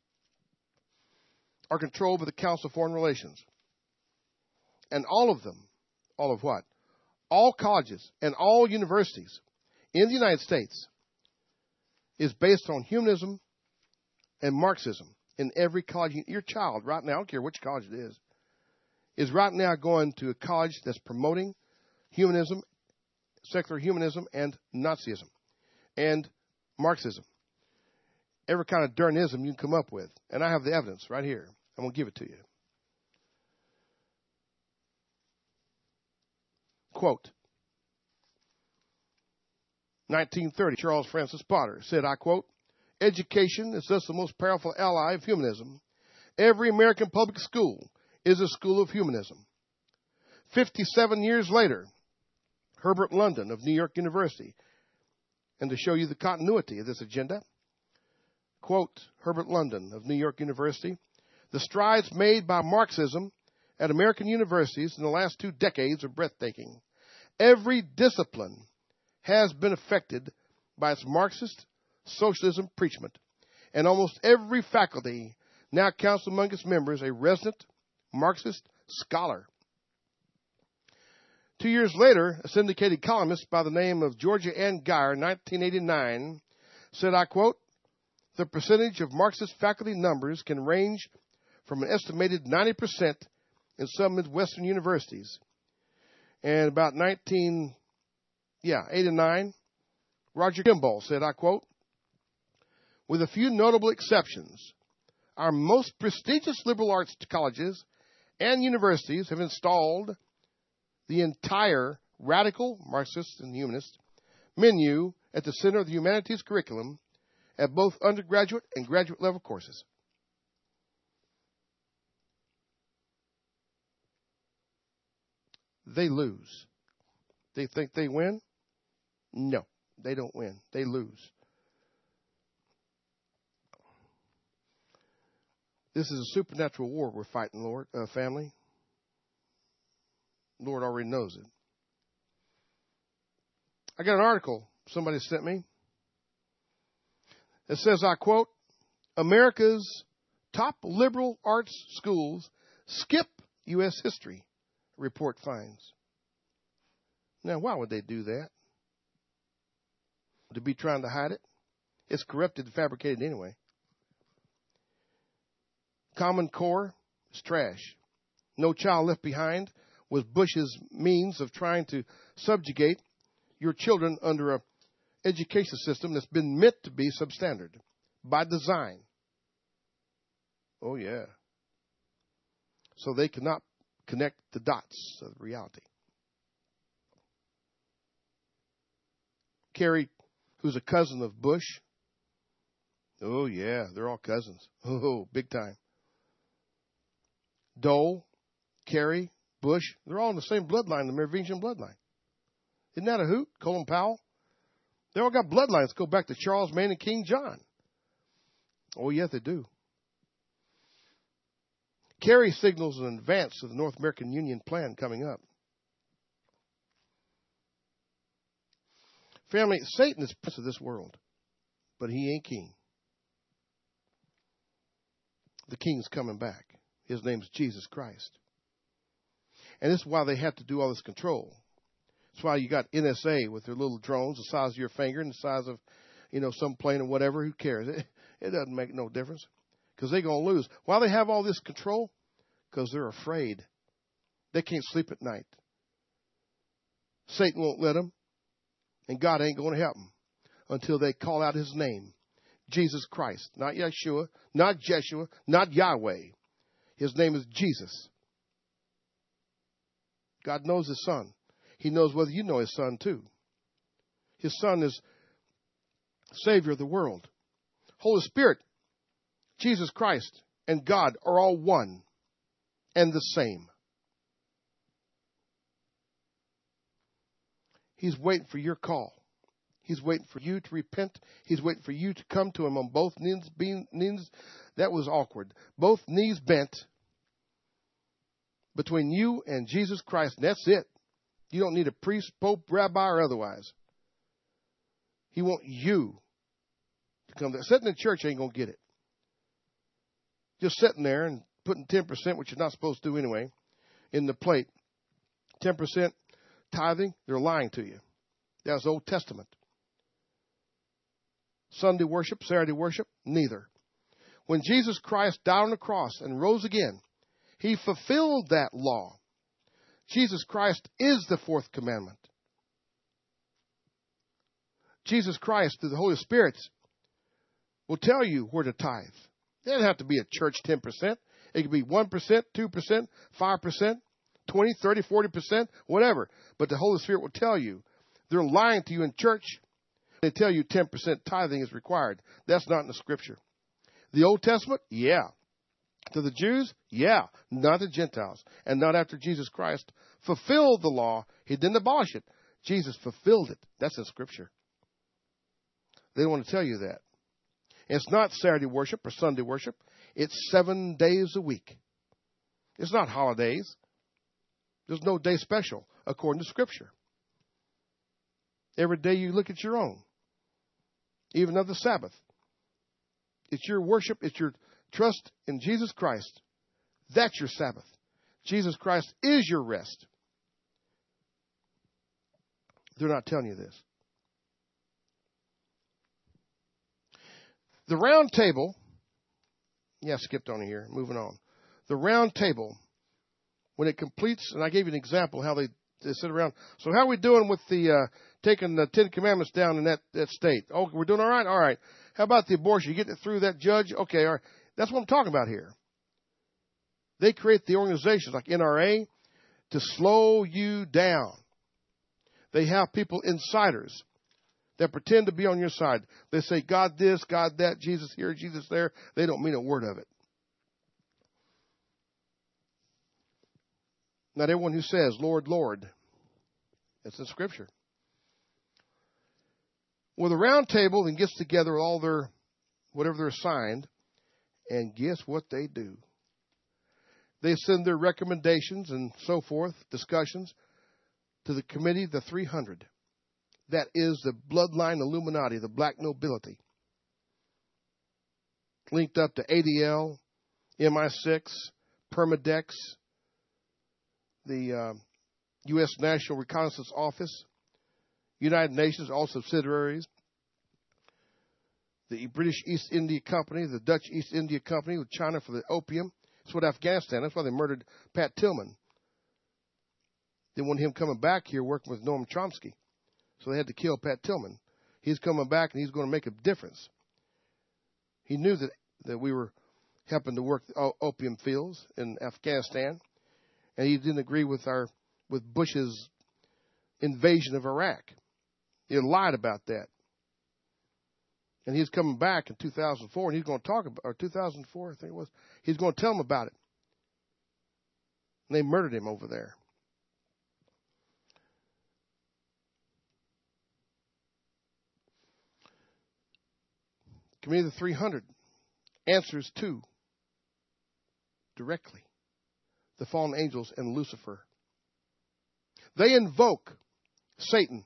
are controlled by the Council of Foreign Relations. And all of them, all of what? All colleges and all universities in the United States is based on humanism and Marxism. In every college, your child right now, I don't care which college it is, is right now going to a college that's promoting humanism, secular humanism, and Nazism, and Marxism. Every kind of dernism you can come up with. And I have the evidence right here. I'm going to give it to you. Quote, nineteen thirty, Charles Francis Potter said, I quote, education is thus the most powerful ally of humanism. Every American public school is a school of humanism. fifty-seven years later, Herbert London of New York University, and to show you the continuity of this agenda, quote, Herbert London of New York University, the strides made by Marxism at American universities in the last two decades are breathtaking. Every discipline has been affected by its Marxist socialism preachment, and almost every faculty now counts among its members a resident Marxist scholar. Two years later, a syndicated columnist by the name of Georgia Ann Geyer, nineteen eighty-nine, said, I quote, the percentage of Marxist faculty numbers can range from an estimated ninety percent in some Midwestern universities. And about nineteen, yeah, eighty-nine, Roger Kimball said, I quote, with a few notable exceptions, our most prestigious liberal arts colleges and universities have installed the entire radical Marxist and humanist menu at the center of the humanities curriculum at both undergraduate and graduate level courses. They lose. They think they win? No, they don't win. They lose. This is a supernatural war we're fighting, Lord, uh, family. Lord already knows it. I got an article somebody sent me. It says, I quote, America's top liberal arts schools skip U S history, report finds. Now, why would they do that? To be trying to hide it? It's corrupted and fabricated anyway. Common Core is trash. No Child Left Behind was Bush's means of trying to subjugate your children under an education system that's been meant to be substandard by design. Oh, yeah. So they cannot connect the dots of reality. Kerry, who's a cousin of Bush. Oh, yeah, they're all cousins. Oh, big time. Dole, Kerry, Bush, they're all in the same bloodline, the Merovingian bloodline. Isn't that a hoot? Colin Powell? They all got bloodlines that go back to Charles Maine and King John. Oh, yes, they do. Kerry signals an advance of the North American Union plan coming up. Family, Satan is prince of this world, but he ain't king. The king's coming back. His name's Jesus Christ. And this is why they have to do all this control. That's why you got N S A with their little drones the size of your finger and the size of, you know, some plane or whatever. Who cares? It, it doesn't make no difference because they're going to lose. Why they have all this control? Because they're afraid. They can't sleep at night. Satan won't let them, and God ain't going to help them until they call out his name, Jesus Christ. Not Yeshua, not Jeshua, not Yahweh. His name is Jesus. God knows his son. He knows whether you know his son too. His son is Savior of the world. Holy Spirit, Jesus Christ, and God are all one and the same. He's waiting for your call. He's waiting for you to repent. He's waiting for you to come to him on both knees. Being, knees. That was awkward. Both knees bent between you and Jesus Christ, and that's it. You don't need a priest, pope, rabbi, or otherwise. He wants you to come there. Sitting in church ain't going to get it. Just sitting there and putting ten percent, which you're not supposed to do anyway, in the plate. ten percent tithing, they're lying to you. That was Old Testament. Sunday worship, Saturday worship, neither. When Jesus Christ died on the cross and rose again, he fulfilled that law. Jesus Christ is the fourth commandment. Jesus Christ, through the Holy Spirit, will tell you where to tithe. It doesn't have to be a church ten percent. It could be one percent, two percent, five percent, twenty, thirty, forty percent, whatever. But the Holy Spirit will tell you. They're lying to you in church. They tell you ten percent tithing is required. That's not in the Scripture. The Old Testament, yeah. To the Jews, yeah. Not the Gentiles. And not after Jesus Christ fulfilled the law. He didn't abolish it. Jesus fulfilled it. That's in Scripture. They don't want to tell you that. It's not Saturday worship or Sunday worship. It's seven days a week. It's not holidays. There's no day special according to Scripture. Every day you look at your own. Even of the Sabbath. It's your worship. It's your trust in Jesus Christ. That's your Sabbath. Jesus Christ is your rest. They're not telling you this. The round table, yeah, I skipped on here, moving on. The round table, when it completes, and I gave you an example how they, they sit around. So how are we doing with the uh, taking the Ten Commandments down in that, that state? Oh, we're doing all right? All right. How about the abortion? You getting it through that judge? Okay, all right. That's what I'm talking about here. They create the organizations like N R A to slow you down. They have people, insiders, that pretend to be on your side. They say, God this, God that, Jesus here, Jesus there. They don't mean a word of it. Not everyone who says, Lord, Lord. It's in Scripture. Well, the round table then gets together all their, whatever they're assigned, and guess what they do? They send their recommendations and so forth, discussions, to the committee, the three hundred. That is the bloodline Illuminati, the black nobility. Linked up to A D L, M I six, Permadex, the uh, U S National Reconnaissance Office, United Nations, all subsidiaries, the British East India Company, the Dutch East India Company with China for the opium. That's what Afghanistan, that's why they murdered Pat Tillman. They wanted him coming back here working with Noam Chomsky. So they had to kill Pat Tillman. He's coming back and he's going to make a difference. He knew that, that we were helping to work the opium fields in Afghanistan. And he didn't agree with our with Bush's invasion of Iraq. He lied about that. And he's coming back in two thousand four, and he's going to talk about, or two thousand four, I think it was. He's going to tell them about it. And they murdered him over there. Committee of the three hundred answers to directly the fallen angels and Lucifer. They invoke Satan.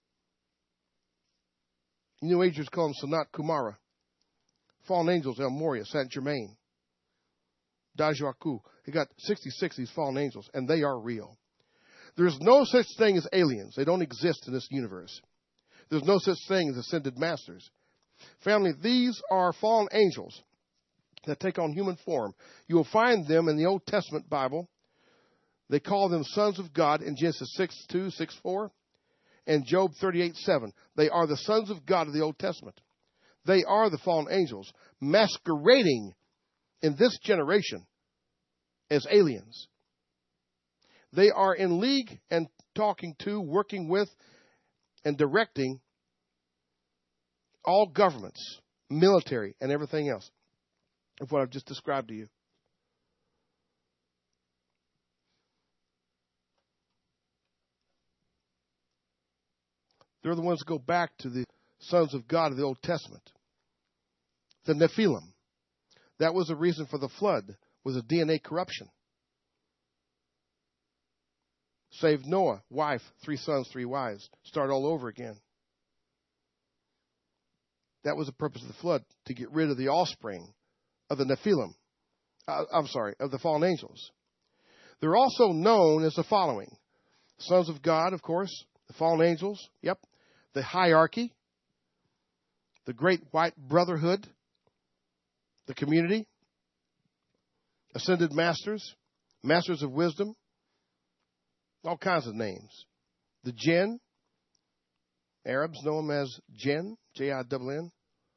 New Agers call him Sanat Kumara. Fallen angels, El Moria, Saint Germain, Dajaku. They got sixty-six of these fallen angels, and they are real. There's no such thing as aliens. They don't exist in this universe. There's no such thing as ascended masters. Family, these are fallen angels that take on human form. You will find them in the Old Testament Bible. They call them sons of God in Genesis six two, six four, and Job thirty-eight seven. They are the sons of God of the Old Testament. They are the fallen angels masquerading in this generation as aliens. They are in league and talking to, working with, and directing all governments, military, and everything else of what I've just described to you. They're the ones that go back to the sons of God of the Old Testament. The Nephilim. That was the reason for the flood, was a D N A corruption. Saved Noah, wife, three sons, three wives. Start all over again. That was the purpose of the flood, to get rid of the offspring of the Nephilim. Uh, I'm sorry, of the fallen angels. They're also known as the following. Sons of God, of course. The fallen angels. Yep. The hierarchy. The great white brotherhood. The community. Ascended masters. Masters of wisdom. All kinds of names. The jinn. Arabs know them as jinn. J I N N.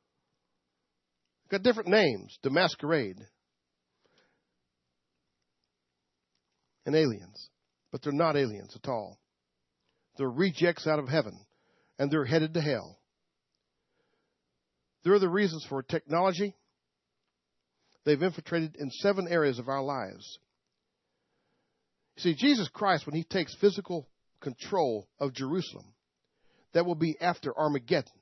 Got different names. The masquerade. And aliens. But they're not aliens at all. They're rejects out of heaven. And they're headed to hell. They're the reasons for technology. They've infiltrated in seven areas of our lives. See, Jesus Christ, when he takes physical control of Jerusalem, that will be after Armageddon.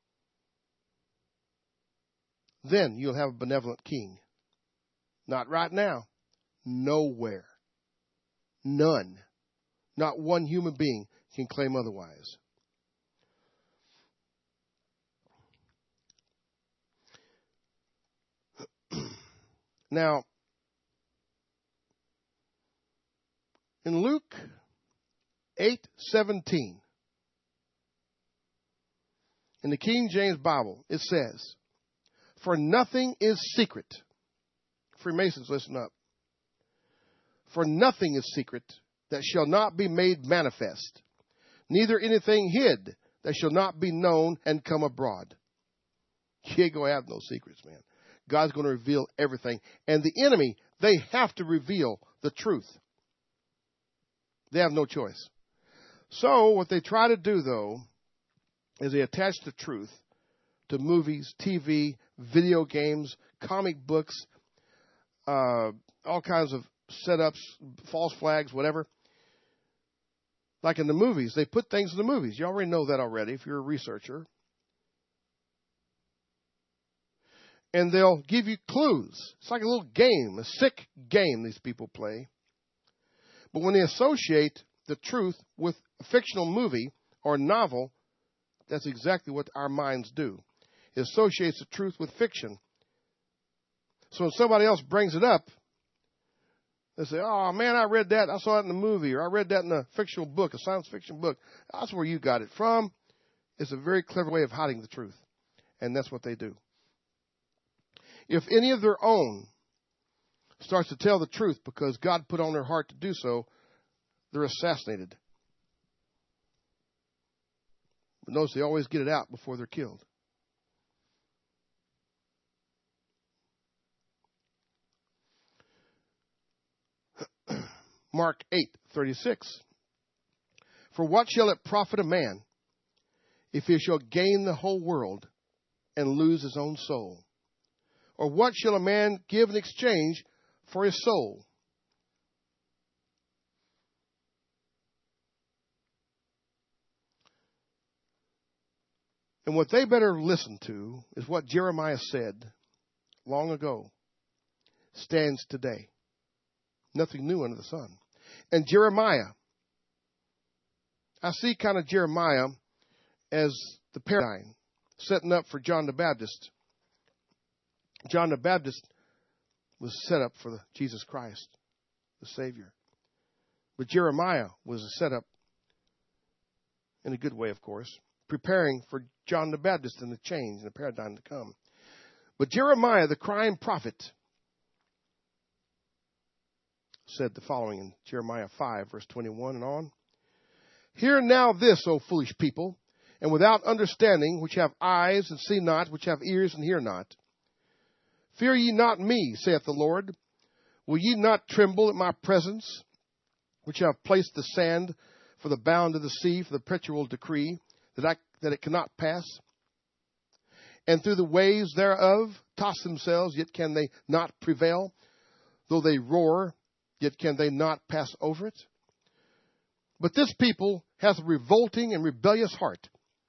Then you'll have a benevolent king. Not right now. Nowhere. None. Not one human being can claim otherwise. Now, in Luke eight seventeen, in the King James Bible, it says, "For nothing is secret." Freemasons, listen up. "For nothing is secret that shall not be made manifest, neither anything hid that shall not be known and come abroad." You ain't going to have no secrets, man. God's going to reveal everything. And the enemy, they have to reveal the truth. They have no choice. So what they try to do, though, is they attach the truth to movies, T V, video games, comic books, uh, all kinds of setups, false flags, whatever. Like in the movies, they put things in the movies. You already know that already if you're a researcher. And they'll give you clues. It's like a little game, a sick game these people play. But when they associate the truth with a fictional movie or novel, that's exactly what our minds do. It associates the truth with fiction. So when somebody else brings it up, they say, "Oh, man, I read that. I saw it in the movie, or I read that in a fictional book, a science fiction book. That's where you got it from." It's a very clever way of hiding the truth. And that's what they do. If any of their own starts to tell the truth because God put on their heart to do so, they're assassinated. But notice they always get it out before they're killed. Mark eight thirty-six. "For what shall it profit a man if he shall gain the whole world and lose his own soul? Or what shall a man give in exchange for his soul?" And what they better listen to is what Jeremiah said long ago stands today. Nothing new under the sun. And Jeremiah, I see kind of Jeremiah as the paradigm setting up for John the Baptist. John the Baptist was set up for the Jesus Christ, the Savior. But Jeremiah was a setup, in a good way, of course, preparing for John the Baptist and the change and the paradigm to come. But Jeremiah, the crying prophet, said the following in Jeremiah five, verse twenty-one and on. "Hear now this, O foolish people, and without understanding, which have eyes and see not, which have ears and hear not. Fear ye not me, saith the Lord. Will ye not tremble at my presence, which I have placed the sand for the bound of the sea, for the perpetual decree, that I that it cannot pass? And through the waves thereof toss themselves, yet can they not prevail. Though they roar, yet can they not pass over it. But this people hath a revolting and rebellious heart.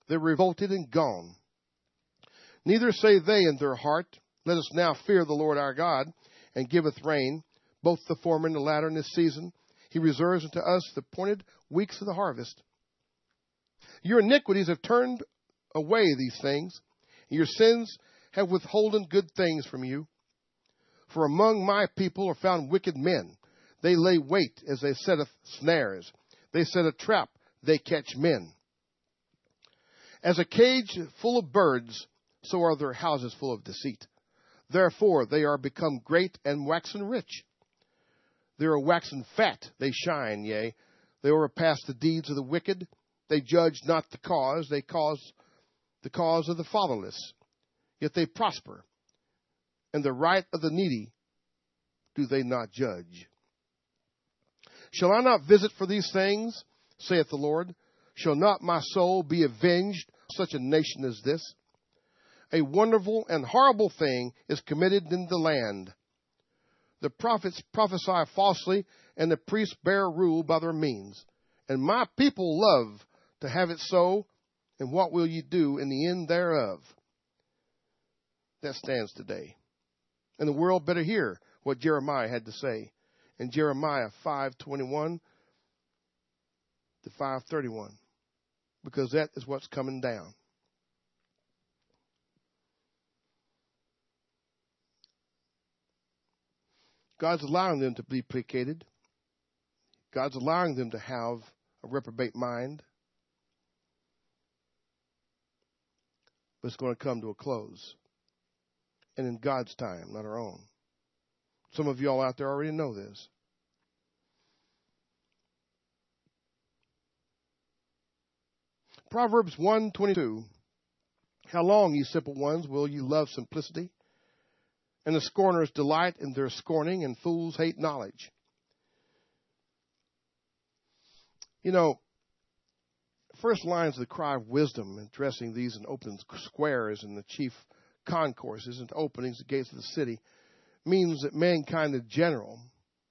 They're revolted and gone. Neither say they in their heart, let us now fear the Lord our God, and giveth rain, both the former and the latter in this season. He reserves unto us the appointed weeks of the harvest. Your iniquities have turned away these things, and your sins have withholden good things from you. For among my people are found wicked men. They lay wait as they setteth snares. They set a trap, they catch men. As a cage full of birds, so are their houses full of deceit. Therefore they are become great and waxen rich. They are waxen fat, they shine, yea, they overpass the deeds of the wicked. They judge not the cause, they cause the cause of the fatherless. Yet they prosper, and the right of the needy do they not judge. Shall I not visit for these things, saith the Lord? Shall not my soul be avenged on such a nation as this? A wonderful and horrible thing is committed in the land. The prophets prophesy falsely, and the priests bear rule by their means. And my people love to have it so, and what will ye do in the end thereof? That stands today. And the world better hear what Jeremiah had to say in Jeremiah five twenty-one to five thirty-one, because that is what's coming down. God's allowing them to be placated. God's allowing them to have a reprobate mind. But it's going to come to a close. And in God's time, not our own. Some of y'all out there already know this. Proverbs one twenty-two. How long, ye simple ones, will ye love simplicity? And the scorners delight in their scorning, and fools hate knowledge. You know, first lines of the cry of wisdom, addressing these in open squares and the chief concourses and openings, the gates of the city, means that mankind in general,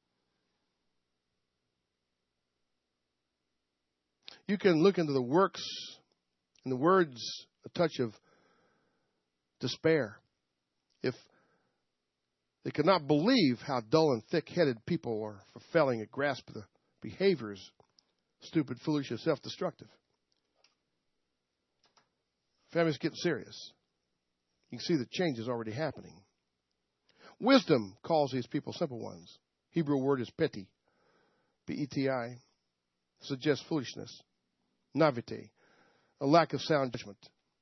you can look into the works and the words, a touch of despair. If they cannot believe how dull and thick-headed people are for failing to grasp the behaviors, stupid, foolish, and self-destructive. Family's getting serious. You can see the change is already happening. Wisdom calls these people simple ones. Hebrew word is peti, B E T I, suggests foolishness, naivete, a lack of sound judgment.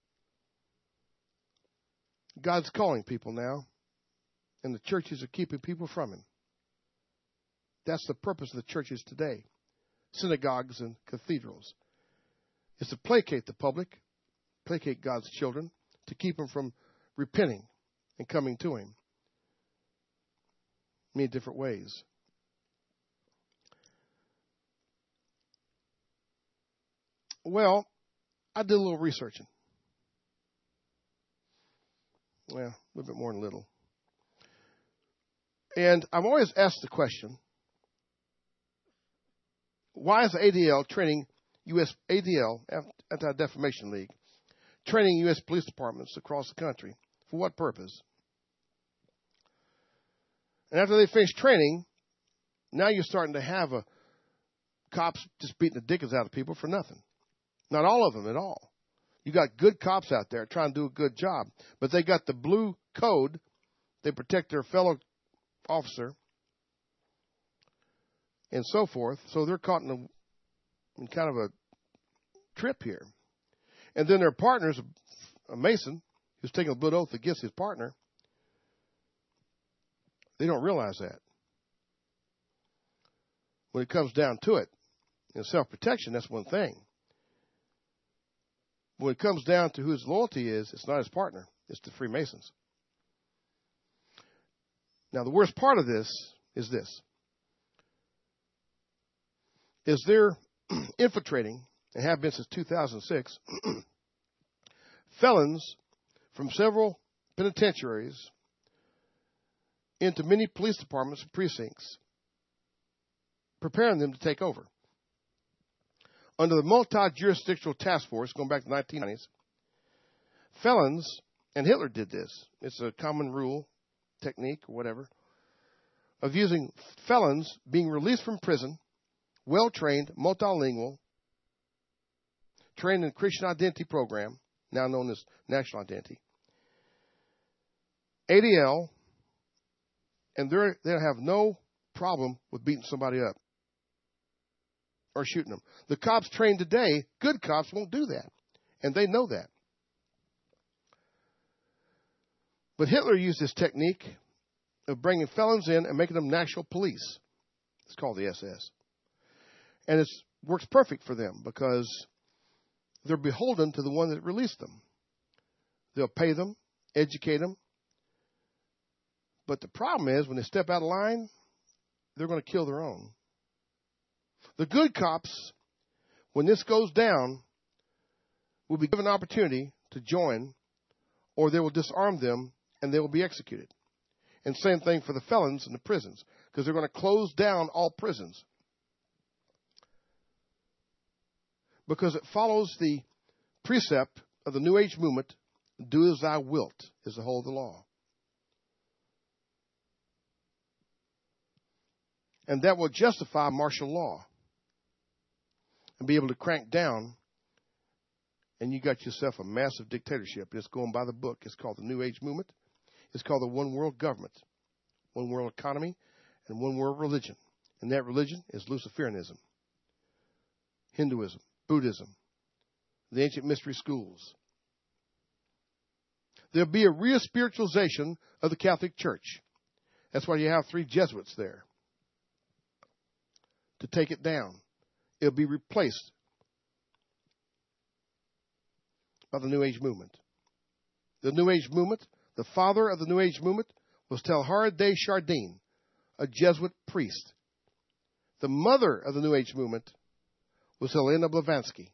God's calling people now, and the churches are keeping people from Him. That's the purpose of the churches today, synagogues and cathedrals. It's to placate the public, placate God's children, to keep them from repenting and coming to Him. Many different ways. Well, I did a little researching. Well, a little bit more than little. And I'm always asked the question, why is the A D L training U S A D L, Anti-Defamation League, training U S police departments across the country? For what purpose? And after they finish training, now you're starting to have a cops just beating the dickens out of people for nothing. Not all of them at all. You got good cops out there trying to do a good job, but they got the blue code. They protect their fellow officer and so forth. So they're caught in, a, in kind of a trip here. And then their partner's a Mason who's taking a blood oath against his partner. They don't realize that. When it comes down to it, in self-protection, that's one thing. When it comes down to who his loyalty is, it's not his partner. It's the Freemasons. Now, the worst part of this is this. Is they're infiltrating, and have been since two thousand six, felons from several penitentiaries into many police departments and precincts, preparing them to take over. Under the multi-jurisdictional task force, going back to the nineteen nineties, felons, and Hitler did this, it's a common rule, technique, or whatever, of using felons being released from prison, well-trained, multilingual, trained in Christian Identity Program, now known as National Identity, A D L, and they're, they'll have no problem with beating somebody up or shooting them. The cops trained today, good cops won't do that, and they know that. But Hitler used this technique of bringing felons in and making them national police. It's called the S S. And it works perfect for them because they're beholden to the one that released them. They'll pay them, educate them. But the problem is when they step out of line, they're going to kill their own. The good cops, when this goes down, will be given an opportunity to join, or they will disarm them and they will be executed. And same thing for the felons in the prisons, because they're going to close down all prisons. Because it follows the precept of the New Age movement, do as thou wilt, is the whole of the law. And that will justify martial law and be able to crank down, and you got yourself a massive dictatorship. It's going by the book. It's called the New Age movement. It's called the one world government, one world economy, and one world religion. And that religion is Luciferianism, Hinduism, Buddhism, the ancient mystery schools. There'll be a re-spiritualization of the Catholic Church. That's why you have three Jesuits there to take it down. It'll be replaced by the New Age movement. The New Age movement, the father of the New Age movement was Teilhard de Chardin, a Jesuit priest. The mother of the New Age movement was Helena Blavatsky.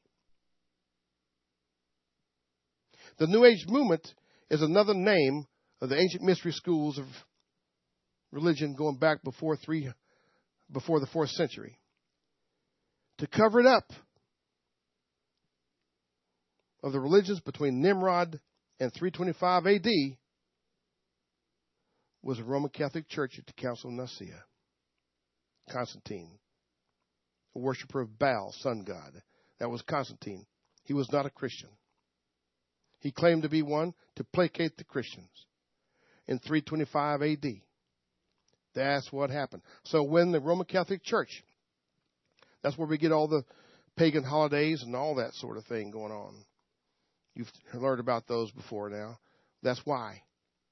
The New Age movement is another name of the ancient mystery schools of religion going back before three, before the fourth century. To cover it up of the religions between Nimrod and three twenty-five A D was the Roman Catholic Church at the Council of Nicaea. Constantine, a worshiper of Baal, sun god. That was Constantine. He was not a Christian. He claimed to be one to placate the Christians in three twenty-five A D. That's what happened. So when the Roman Catholic Church, that's where we get all the pagan holidays and all that sort of thing going on. You've learned about those before now. That's why.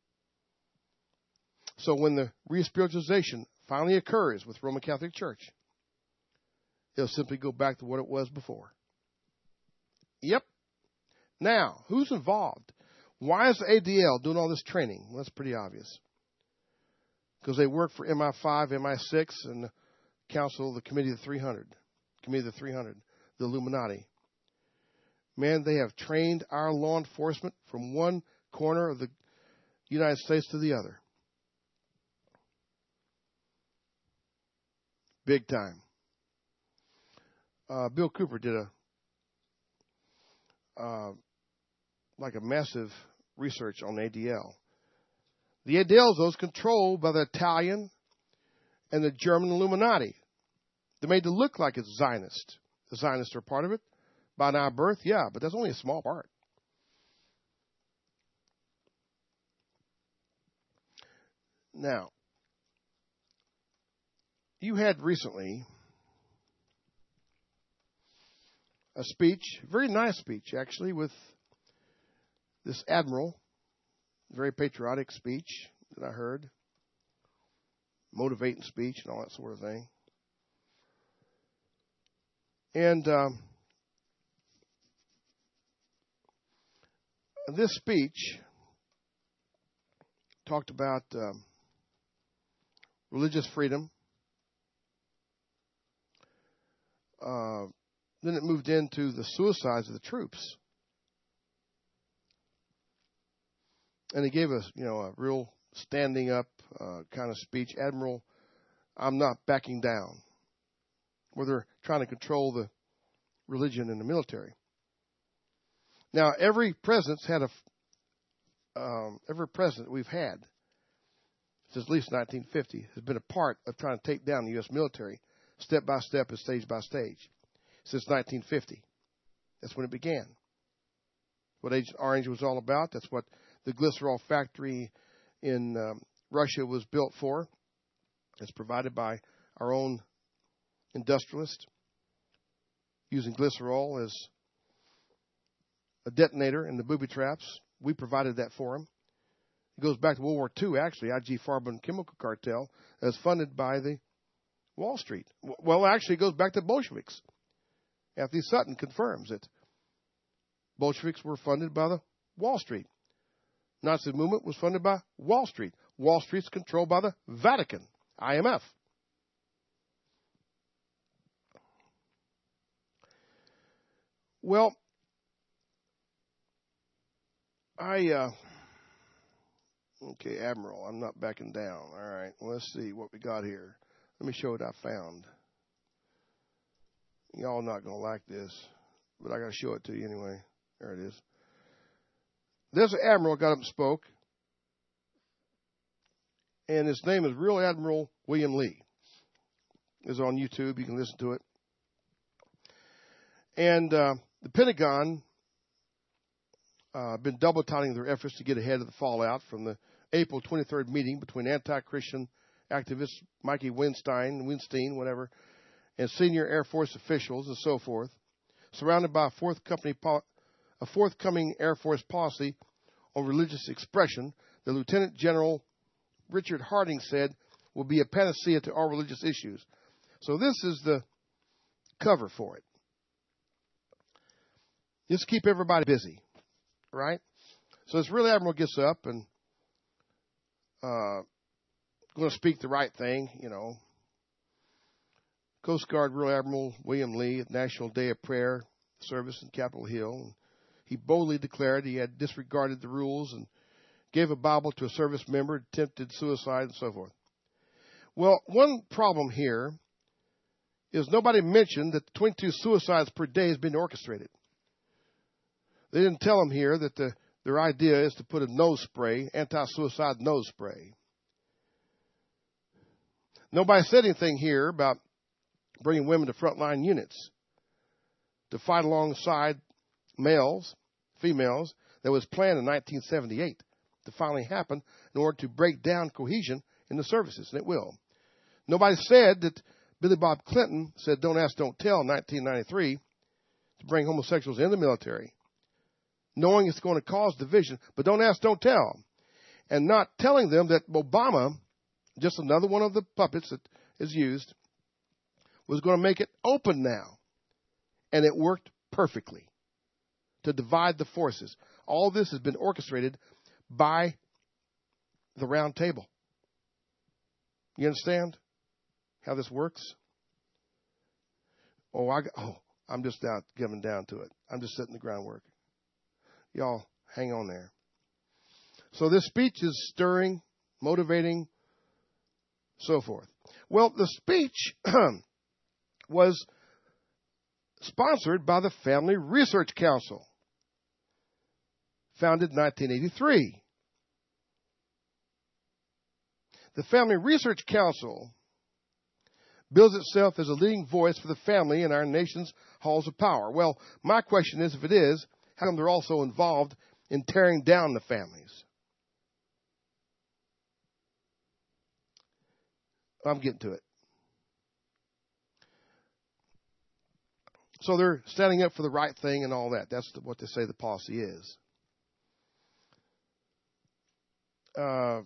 So when the re-spiritualization finally occurs with Roman Catholic Church, it'll simply go back to what it was before. Yep. Now, who's involved? Why is the A D L doing all this training? Well, that's pretty obvious. Because they work for M I five, M I six, and the Council, the Committee of the three hundred. Committee of the three hundred, the Illuminati. Man, they have trained our law enforcement from one corner of the United States to the other. Big time. Uh, Bill Cooper did a uh, like a massive research on A D L. The A D L is those controlled by the Italian and the German Illuminati. They're made to look like it's Zionist. The Zionists are part of it. By our birth, yeah, but that's only a small part. Now, you had recently a speech, very nice speech actually, with this admiral, very patriotic speech that I heard, motivating speech and all that sort of thing. And um, this speech talked about um, religious freedom. Uh, then it moved into the suicides of the troops. And he gave us, you know, a real standing up uh, kind of speech. Admiral, I'm not backing down. Where they're trying to control the religion in the military. Now, every president's had a, um, every president we've had since at least nineteen fifty has been a part of trying to take down the U S military step by step and stage by stage since nineteen fifty. That's when it began. What Agent Orange was all about. That's what the glycerol factory in um, Russia was built for. It's provided by our own industrialist using glycerol as a detonator in the booby traps. We provided that for them. It goes back to World War Two, actually. I G Farben Chemical Cartel as funded by the Wall Street. Well, actually, it goes back to Bolsheviks. Anthony Sutton confirms it. Bolsheviks were funded by the Wall Street. Nazi movement was funded by Wall Street. Wall Street's controlled by the Vatican, I M F. Well, I, uh, okay, Admiral, I'm not backing down. All right, well, let's see what we got here. Let me show what I found. Y'all not going to like this, but I got to show it to you anyway. There it is. There's an admiral got up and spoke, and his name is Real Admiral William Lee. It's on YouTube. You can listen to it. And uh, the Pentagon uh, been double-timing their efforts to get ahead of the fallout from the April twenty-third meeting between anti-Christian activist Mikey Weinstein, Weinstein, whatever, and senior Air Force officials and so forth, surrounded by a fourth company, a forthcoming Air Force policy on religious expression that Lieutenant General Richard Harding said will be a panacea to all religious issues. So this is the cover for it. Just keep everybody busy, right? So this Real Admiral gets up and uh, going to speak the right thing, you know. Coast Guard Real Admiral William Lee at National Day of Prayer service in Capitol Hill. He boldly declared he had disregarded the rules and gave a Bible to a service member, attempted suicide, and so forth. Well, one problem here is nobody mentioned that twenty-two suicides per day has been orchestrated. They didn't tell him here that the, their idea is to put a nose spray, anti-suicide nose spray. Nobody said anything here about bringing women to frontline units to fight alongside males, females, that was planned in nineteen seventy-eight to finally happen in order to break down cohesion in the services, and it will. Nobody said that Billy Bob Clinton said don't ask, don't tell in nineteen ninety-three to bring homosexuals in the military, knowing it's going to cause division, but don't ask, don't tell. And not telling them that Obama, just another one of the puppets that is used, was going to make it open now. And it worked perfectly to divide the forces. All this has been orchestrated by the round table. You understand how this works? Oh, I, oh, I'm just not getting down to it. I'm just setting the groundwork. Y'all, hang on there. So this speech is stirring, motivating, so forth. Well, the speech was sponsored by the Family Research Council, founded in nineteen eighty-three. The Family Research Council bills itself as a leading voice for the family in our nation's halls of power. Well, my question is, if it is, how come they're also involved in tearing down the families? I'm getting to it. So they're standing up for the right thing and all that. That's what they say the policy is. Uh,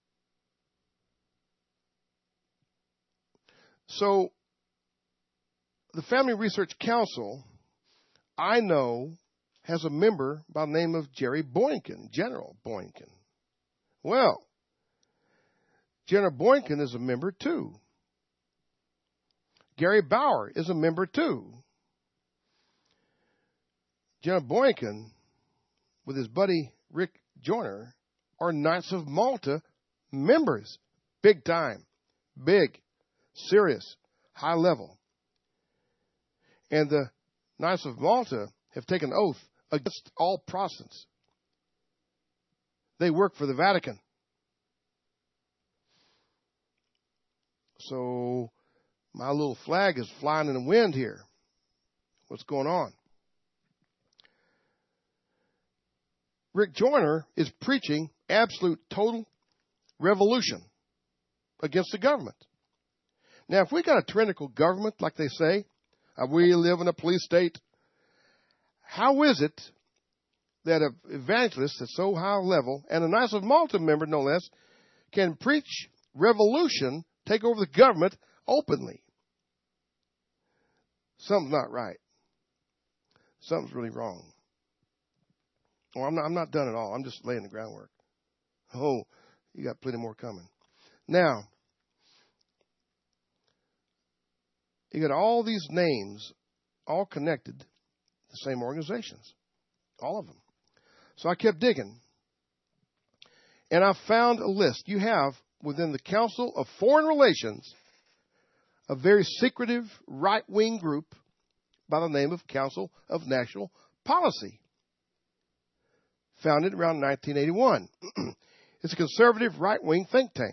so the Family Research Council, I know, has a member by the name of Jerry Boykin, General Boykin. Well, General Boykin is a member too. Gary Bauer is a member too. General Boykin, with his buddy Rick Joyner, are Knights of Malta members. Big time. Big. Serious. High level. And the Knights of Malta have taken oath against all Protestants. They work for the Vatican. So my little flag is flying in the wind here. What's going on? Rick Joyner is preaching absolute total revolution against the government. Now, if we got a tyrannical government, like they say, uh, we live in a police state, how is it that an evangelist at so high level, and a Knights of Malta member no less, can preach revolution, take over the government openly? Something's not right. Something's really wrong. Oh, I'm not, I'm not done at all. I'm just laying the groundwork. Oh, you got plenty more coming. Now, you got all these names, all connected to the same organizations. All of them. So I kept digging. And I found a list. You have, within the Council of Foreign Relations, a very secretive right-wing group by the name of Council of National Policy, founded around nineteen eighty-one. It's a conservative right-wing think tank.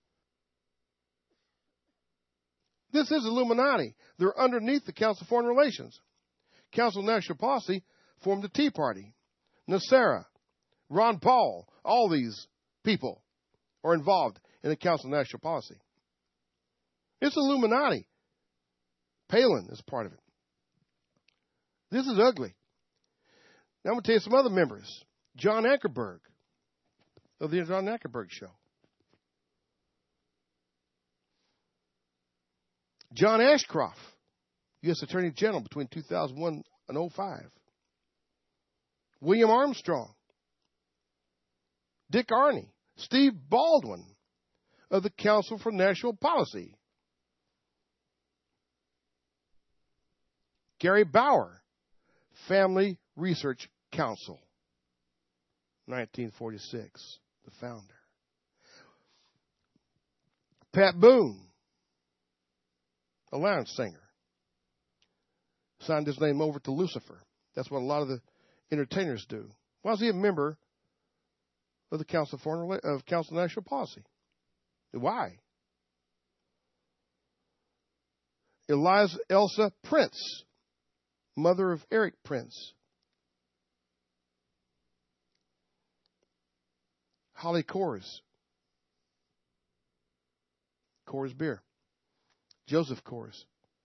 This is Illuminati. They're underneath the Council of Foreign Relations. Council of National Policy formed the Tea Party. Nasser, Ron Paul, all these people are involved in the Council of National Policy. It's Illuminati. Palin is part of it. This is ugly. Now I'm going to tell you some other members. John Ankerberg of the John Ankerberg Show. John Ashcroft, U S Attorney General between two thousand one and oh five. William Armstrong. Dick Arney. Steve Baldwin of the Council for National Policy. Gary Bauer, Family Research Council, nineteen forty-six, the founder. Pat Boone, a lounge singer, signed his name over to Lucifer. That's what a lot of the entertainers do. Why is he a member of the Council of Foreign of Council of National Policy? Why? Eliza Elsa Prince, mother of Eric Prince. Holly Coors, Coors Beer. Joseph Coors.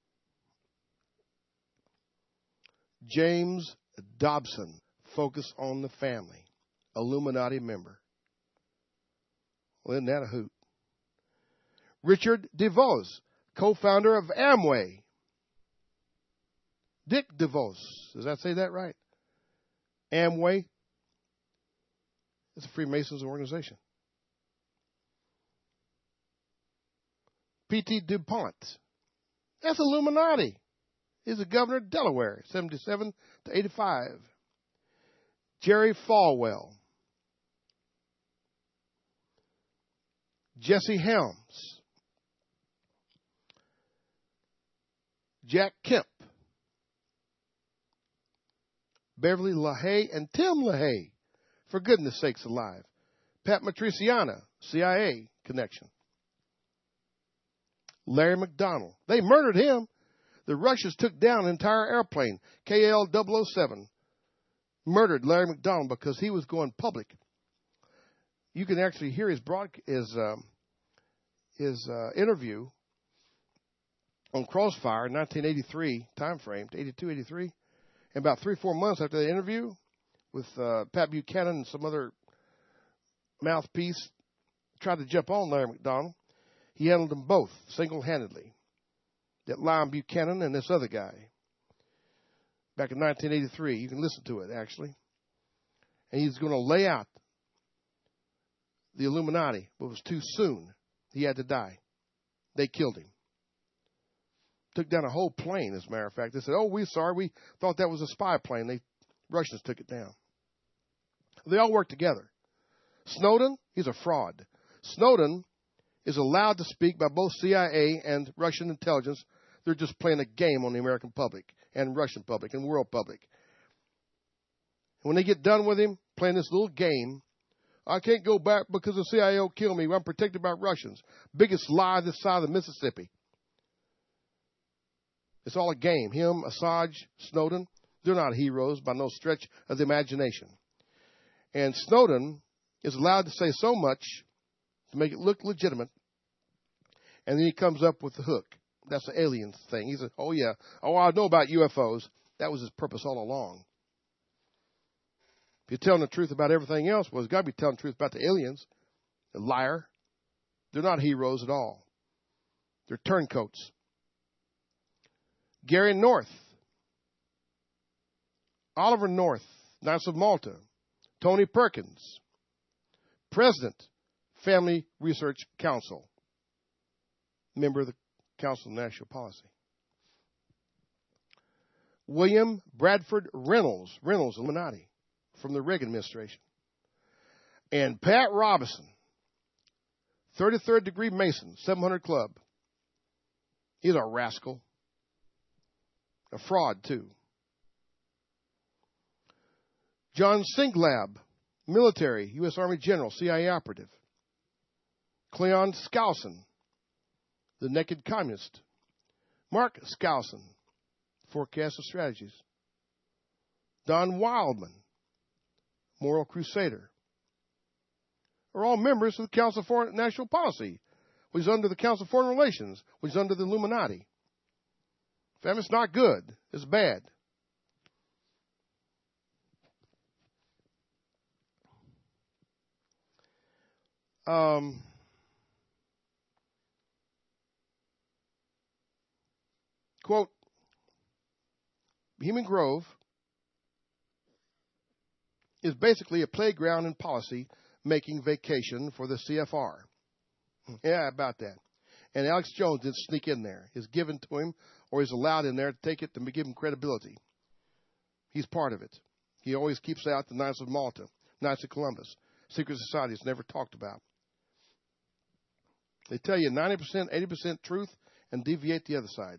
James Dobson, Focus on the Family, Illuminati member. Well, isn't that a hoot? Richard DeVos, co-founder of Amway. Dick DeVos, does that say that right? Amway. It's a Freemasons organization. P T DuPont. That's Illuminati. He's the governor of Delaware, seventy-seven to eighty-five. Jerry Falwell. Jesse Helms. Jack Kemp. Beverly LaHaye and Tim LaHaye. For goodness sakes alive. Pat Matriciana, C I A connection. Larry McDonald. They murdered him. The Russians took down an entire airplane, K L double oh seven. Murdered Larry McDonald because he was going public. You can actually hear his broad, his, um, his uh, interview on Crossfire in nineteen eighty-three time frame, to eighty-two, eighty-three. And about three, four months after the interview with uh, Pat Buchanan and some other mouthpiece, tried to jump on Larry McDonald. He handled them both single-handedly. That Lyon Buchanan and this other guy. Back in nineteen eighty-three. You can listen to it, actually. And he's going to lay out the Illuminati, but it was too soon. He had to die. They killed him. Took down a whole plane, as a matter of fact. They said, oh, we're sorry. We thought that was a spy plane. The Russians took it down. They all work together. Snowden, he's a fraud. Snowden is allowed to speak by both C I A and Russian intelligence They're just playing a game on the American public and Russian public and world public. And when they get done with him playing this little game, I can't go back because the C I A will kill me. I'm protected by Russians. Biggest lie this side of the Mississippi. It's all a game. Him, Assange, Snowden, they're not heroes by no stretch of the imagination. And Snowden is allowed to say so much to make it look legitimate, and then he comes up with the hook. That's the aliens thing. He said, oh, yeah, oh, I know about U F Os. That was his purpose all along. If you're telling the truth about everything else, well, he's got to be telling the truth about the aliens. A liar. They're not heroes at all. They're turncoats. Gary North. Oliver North, Knights of Malta. Tony Perkins, President, Family Research Council, member of the Council of National Policy. William Bradford Reynolds, Reynolds Illuminati, from the Reagan administration. And Pat Robinson, thirty-third degree Mason, seven hundred Club. He's a rascal. A fraud, too. John Singlab, military, U S Army general, C I A operative. Cleon Skousen, the naked communist. Mark Skousen, forecaster strategies. Don Wildman, moral crusader. Are all members of the Council of Foreign National Policy, which is under the Council of Foreign Relations, which is under the Illuminati. Fam, it's not good. It's bad. Um, quote, Bohemian Grove is basically a playground in policy making vacation for the C F R. Yeah, about that. And Alex Jones didn't sneak in there. It's given to him, or he's allowed in there to take it to give him credibility. He's part of it. He always keeps out the Knights of Malta, Knights of Columbus. Secret society is never talked about. They tell you ninety percent, eighty percent truth and deviate the other side.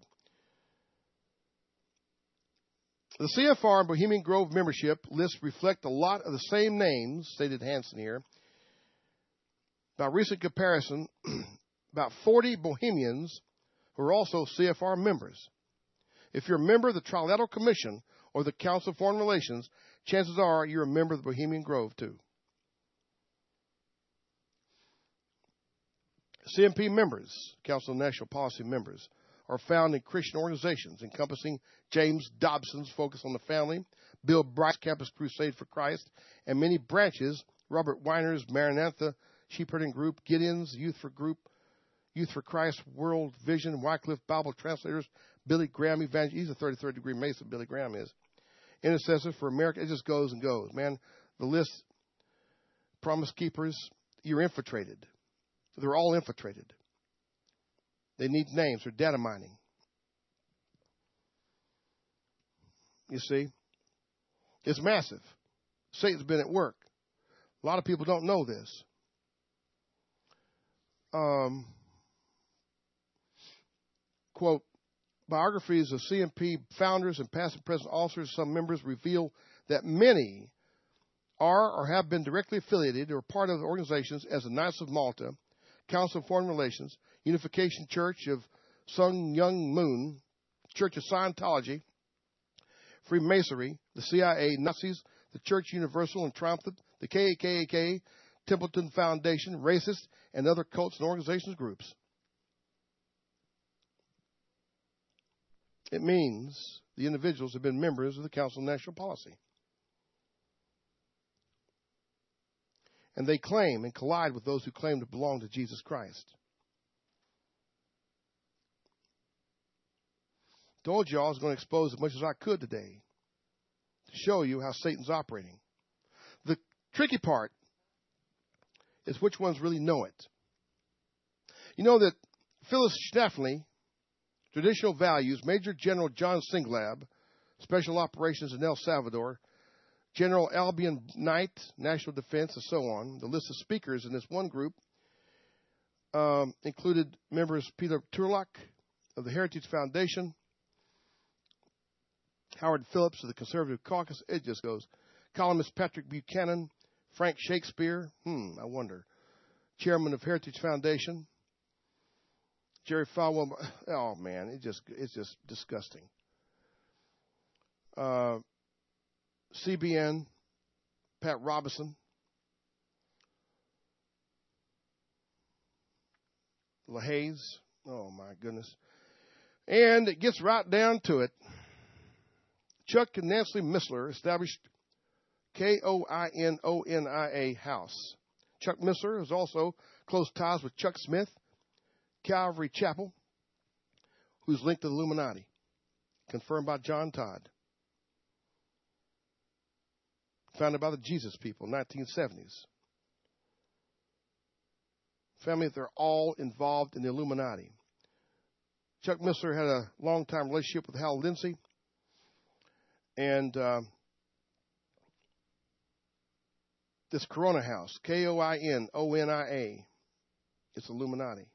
The C F R and Bohemian Grove membership lists reflect a lot of the same names, stated Hansen here. By recent comparison, about forty Bohemians who are also C F R members. If you're a member of the Trilateral Commission or the Council of Foreign Relations, chances are you're a member of the Bohemian Grove too. C N P members, Council of National Policy members, are found in Christian organizations encompassing James Dobson's Focus on the Family, Bill Bright's Campus Crusade for Christ, and many branches, Robert Weiner's Maranatha Sheepherding Group, Gideon's Youth for Group, Youth for Christ, World Vision, Wycliffe Bible Translators, Billy Graham Evangelist. He's a thirty-third degree Mason, Billy Graham is. Intercessor for America. It just goes and goes. Man, the list, Promise Keepers, you're infiltrated. They're all infiltrated. They need names. They're data mining. You see? It's massive. Satan's been at work. A lot of people don't know this. Um, quote, biographies of C N P founders and past and present officers, some members reveal that many are or have been directly affiliated or part of the organizations as the Knights of Malta, Council of Foreign Relations, Unification Church of Sun Myung Moon, Church of Scientology, Freemasonry, the C I A, Nazis, the Church Universal and Triumphant, the K K K, Templeton Foundation, racist, and other cults and organizations groups. It means the individuals have been members of the Council of National Policy. And they claim and collide with those who claim to belong to Jesus Christ. Told you I was going to expose as much as I could today to show you how Satan's operating. The tricky part is which ones really know it. You know that Phyllis Schlafly, Traditional Values, Major General John Singlab, Special Operations in El Salvador, General Albion Knight, National Defense, and so on. The list of speakers in this one group um, included members Peter Turlock, of the Heritage Foundation, Howard Phillips of the Conservative Caucus. It just goes. Columnist Patrick Buchanan, Frank Shakespeare. Hmm, I wonder. Chairman of Heritage Foundation, Jerry Falwell. Oh man, it just it's just disgusting. Uh, C B N, Pat Robertson, LaHaye. Oh my goodness. And it gets right down to it. Chuck and Nancy Missler established K O I N O N I A House. Chuck Missler has also close ties with Chuck Smith, Calvary Chapel, who's linked to the Illuminati, confirmed by John Todd. Founded by the Jesus People, nineteen seventies. Family, they're all involved in the Illuminati. Chuck Missler had a long-time relationship with Hal Lindsey, and uh, this Corona House, K O I N O N I A, it's Illuminati.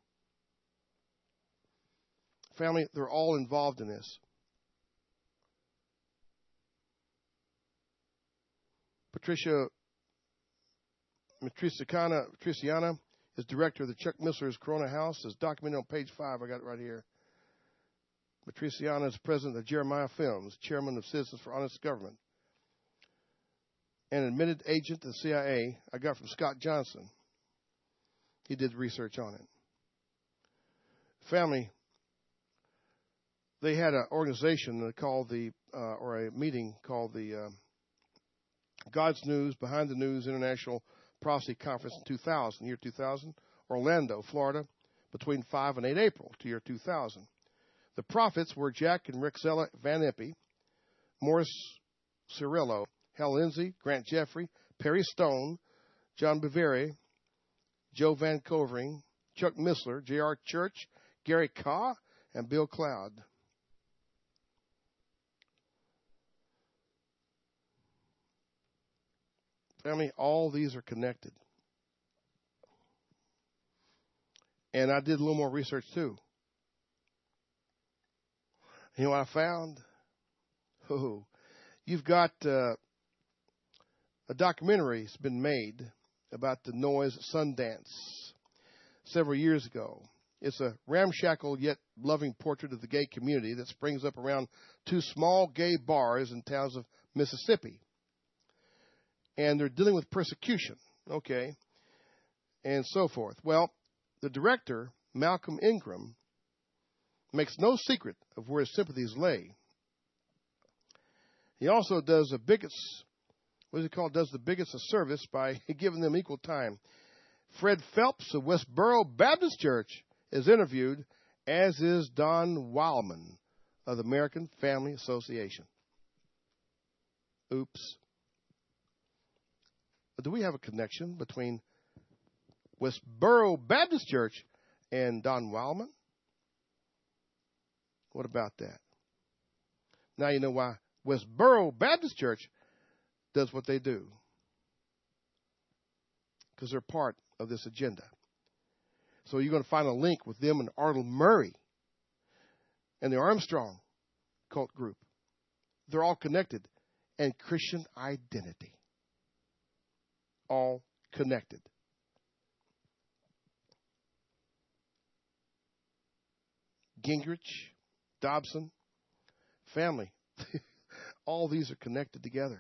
Family, they're all involved in this. Patricia Matriciana, Matriciana is director of the Chuck Missler's Corona House, as documented on page five. I got it right here. Matriciana is president of Jeremiah Films, chairman of Citizens for Honest Government, and admitted agent to the C I A. I got from Scott Johnson. He did research on it. Family, they had an organization called the, uh, or a meeting called the uh, God's News, Behind the News International Prophecy Conference in two thousand, year two thousand, Orlando, Florida, between the fifth and eighth of April to year two thousand. The prophets were Jack and Rexella Van Impe, Morris Cirillo, Hal Lindsey, Grant Jeffrey, Perry Stone, John Bevere, Joe Van Covering, Chuck Missler, J R. Church, Gary Kaw, and Bill Cloud. Family, all these are connected. And I did a little more research too. You know what I found? Oh, you've got uh, a documentary that's been made about the noise at Sundance several years ago. It's a ramshackle yet loving portrait of the gay community that springs up around two small gay bars in towns of Mississippi. And they're dealing with persecution, okay, and so forth. Well, the director, Malcolm Ingram, makes no secret of where his sympathies lay. He also does the bigots, what is it called, does the bigots a service by giving them equal time. Fred Phelps of Westboro Baptist Church is interviewed, as is Don Wildman of the American Family Association. Oops. Do we have a connection between Westboro Baptist Church and Don Wildman? What about that? Now you know why Westboro Baptist Church does what they do. Because they're part of this agenda. So you're going to find a link with them and Arnold Murray and the Armstrong cult group. They're all connected. And Christian Identity. All connected. Gingrich, Dobson, family. All these are connected together.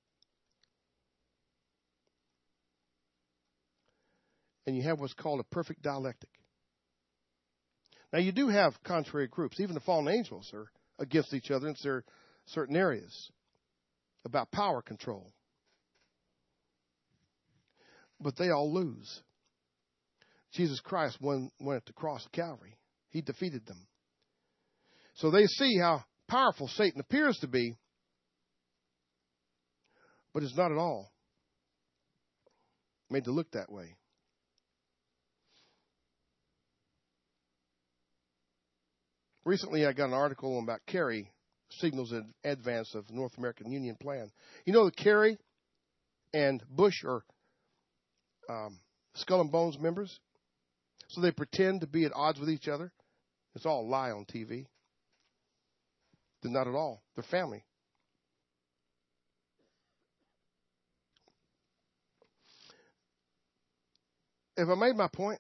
And you have what's called a perfect dialectic. Now, you do have contrary groups. Even the fallen angels are against each other in certain areas about power control. But they all lose. Jesus Christ won, went at the cross of Calvary. He defeated them. So they see how powerful Satan appears to be, but it's not at all made to look that way. Recently, I got an article about Kerry signals in advance of the North American Union plan. You know that Kerry and Bush are um, Skull and Bones members, so they pretend to be at odds with each other It's all a lie on T V. They're not at all. They're family. Have I made my point?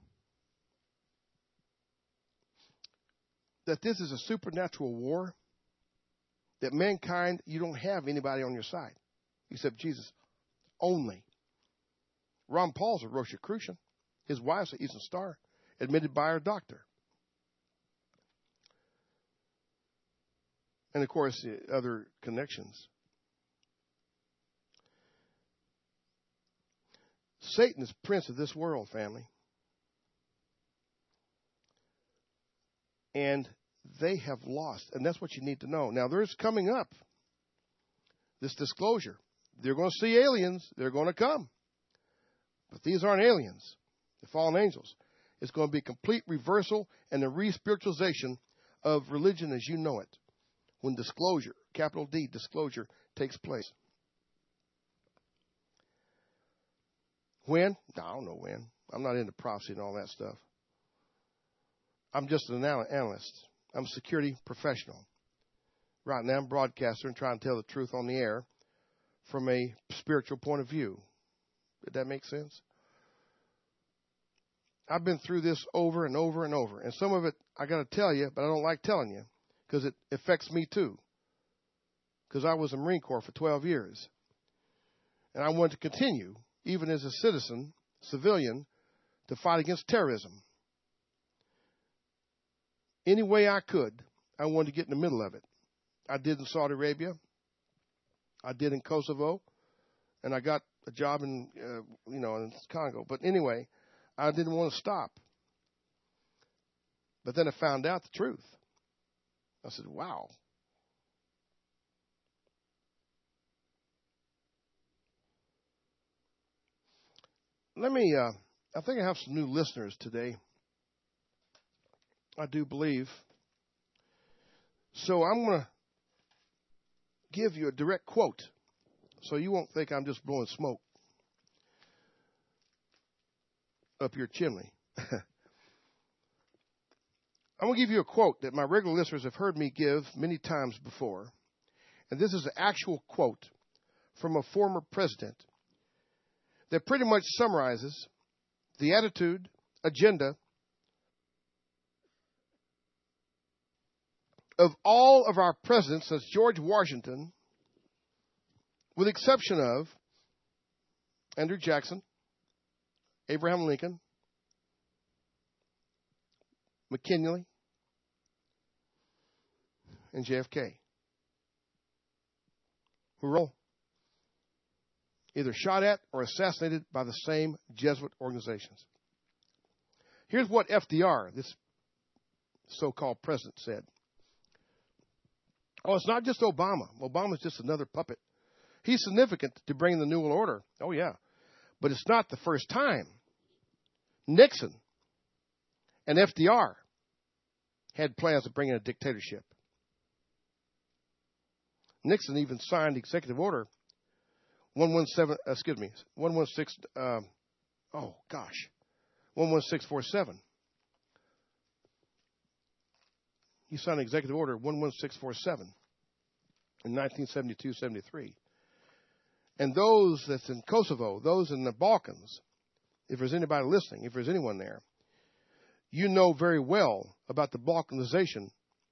That this is a supernatural war. That mankind, you don't have anybody on your side except Jesus only. Ron Paul's a Rosicrucian. His wife's an Eastern Star, admitted by her doctor. And, of course, other connections. Satan is prince of this world, family. And they have lost. And that's what you need to know. Now, there's coming up this disclosure. They're going to see aliens. They're going to come. But these aren't aliens. The fallen angels. It's going to be a complete reversal and a re-spiritualization of religion as you know it. When disclosure, capital D, disclosure, takes place. When? No, I don't know when. I'm not into prophecy and all that stuff. I'm just an analyst. I'm a security professional. Right now I'm a broadcaster and trying to tell the truth on the air from a spiritual point of view. Did that make sense? I've been through this over and over and over. And some of it I got to tell you, but I don't like telling you because it affects me too. Because I was in the Marine Corps for twelve years. And I wanted to continue, even as a citizen, civilian, to fight against terrorism. Any way I could, I wanted to get in the middle of it. I did in Saudi Arabia. I did in Kosovo. And I got a job in, uh, you know, in Congo. But anyway, I didn't want to stop. But then I found out the truth. I said, wow. Let me, uh, I think I have some new listeners today. I do believe. So I'm going to give you a direct quote so you won't think I'm just blowing smoke up your chimney. I'm going to give you a quote that my regular listeners have heard me give many times before. And this is an actual quote from a former president that pretty much summarizes the attitude, agenda of all of our presidents since George Washington, with the exception of Andrew Jackson, Abraham Lincoln, McKinley, and J F K, who were all either shot at or assassinated by the same Jesuit organizations. Here's what F D R, this so-called president, said. Oh, it's not just Obama. Obama's just another puppet. He's significant to bring the New World Order. Oh, yeah. But it's not the first time. Nixon and F D R had plans of bringing a dictatorship. Nixon even signed Executive Order one seventeen, uh, excuse me, one sixteen, um, oh, gosh, one sixteen forty-seven. He signed Executive Order one sixteen forty-seven in nineteen seventy-two seventy-three. And those that's in Kosovo, those in the Balkans, if there's anybody listening, if there's anyone there, you know very well about the Balkanization,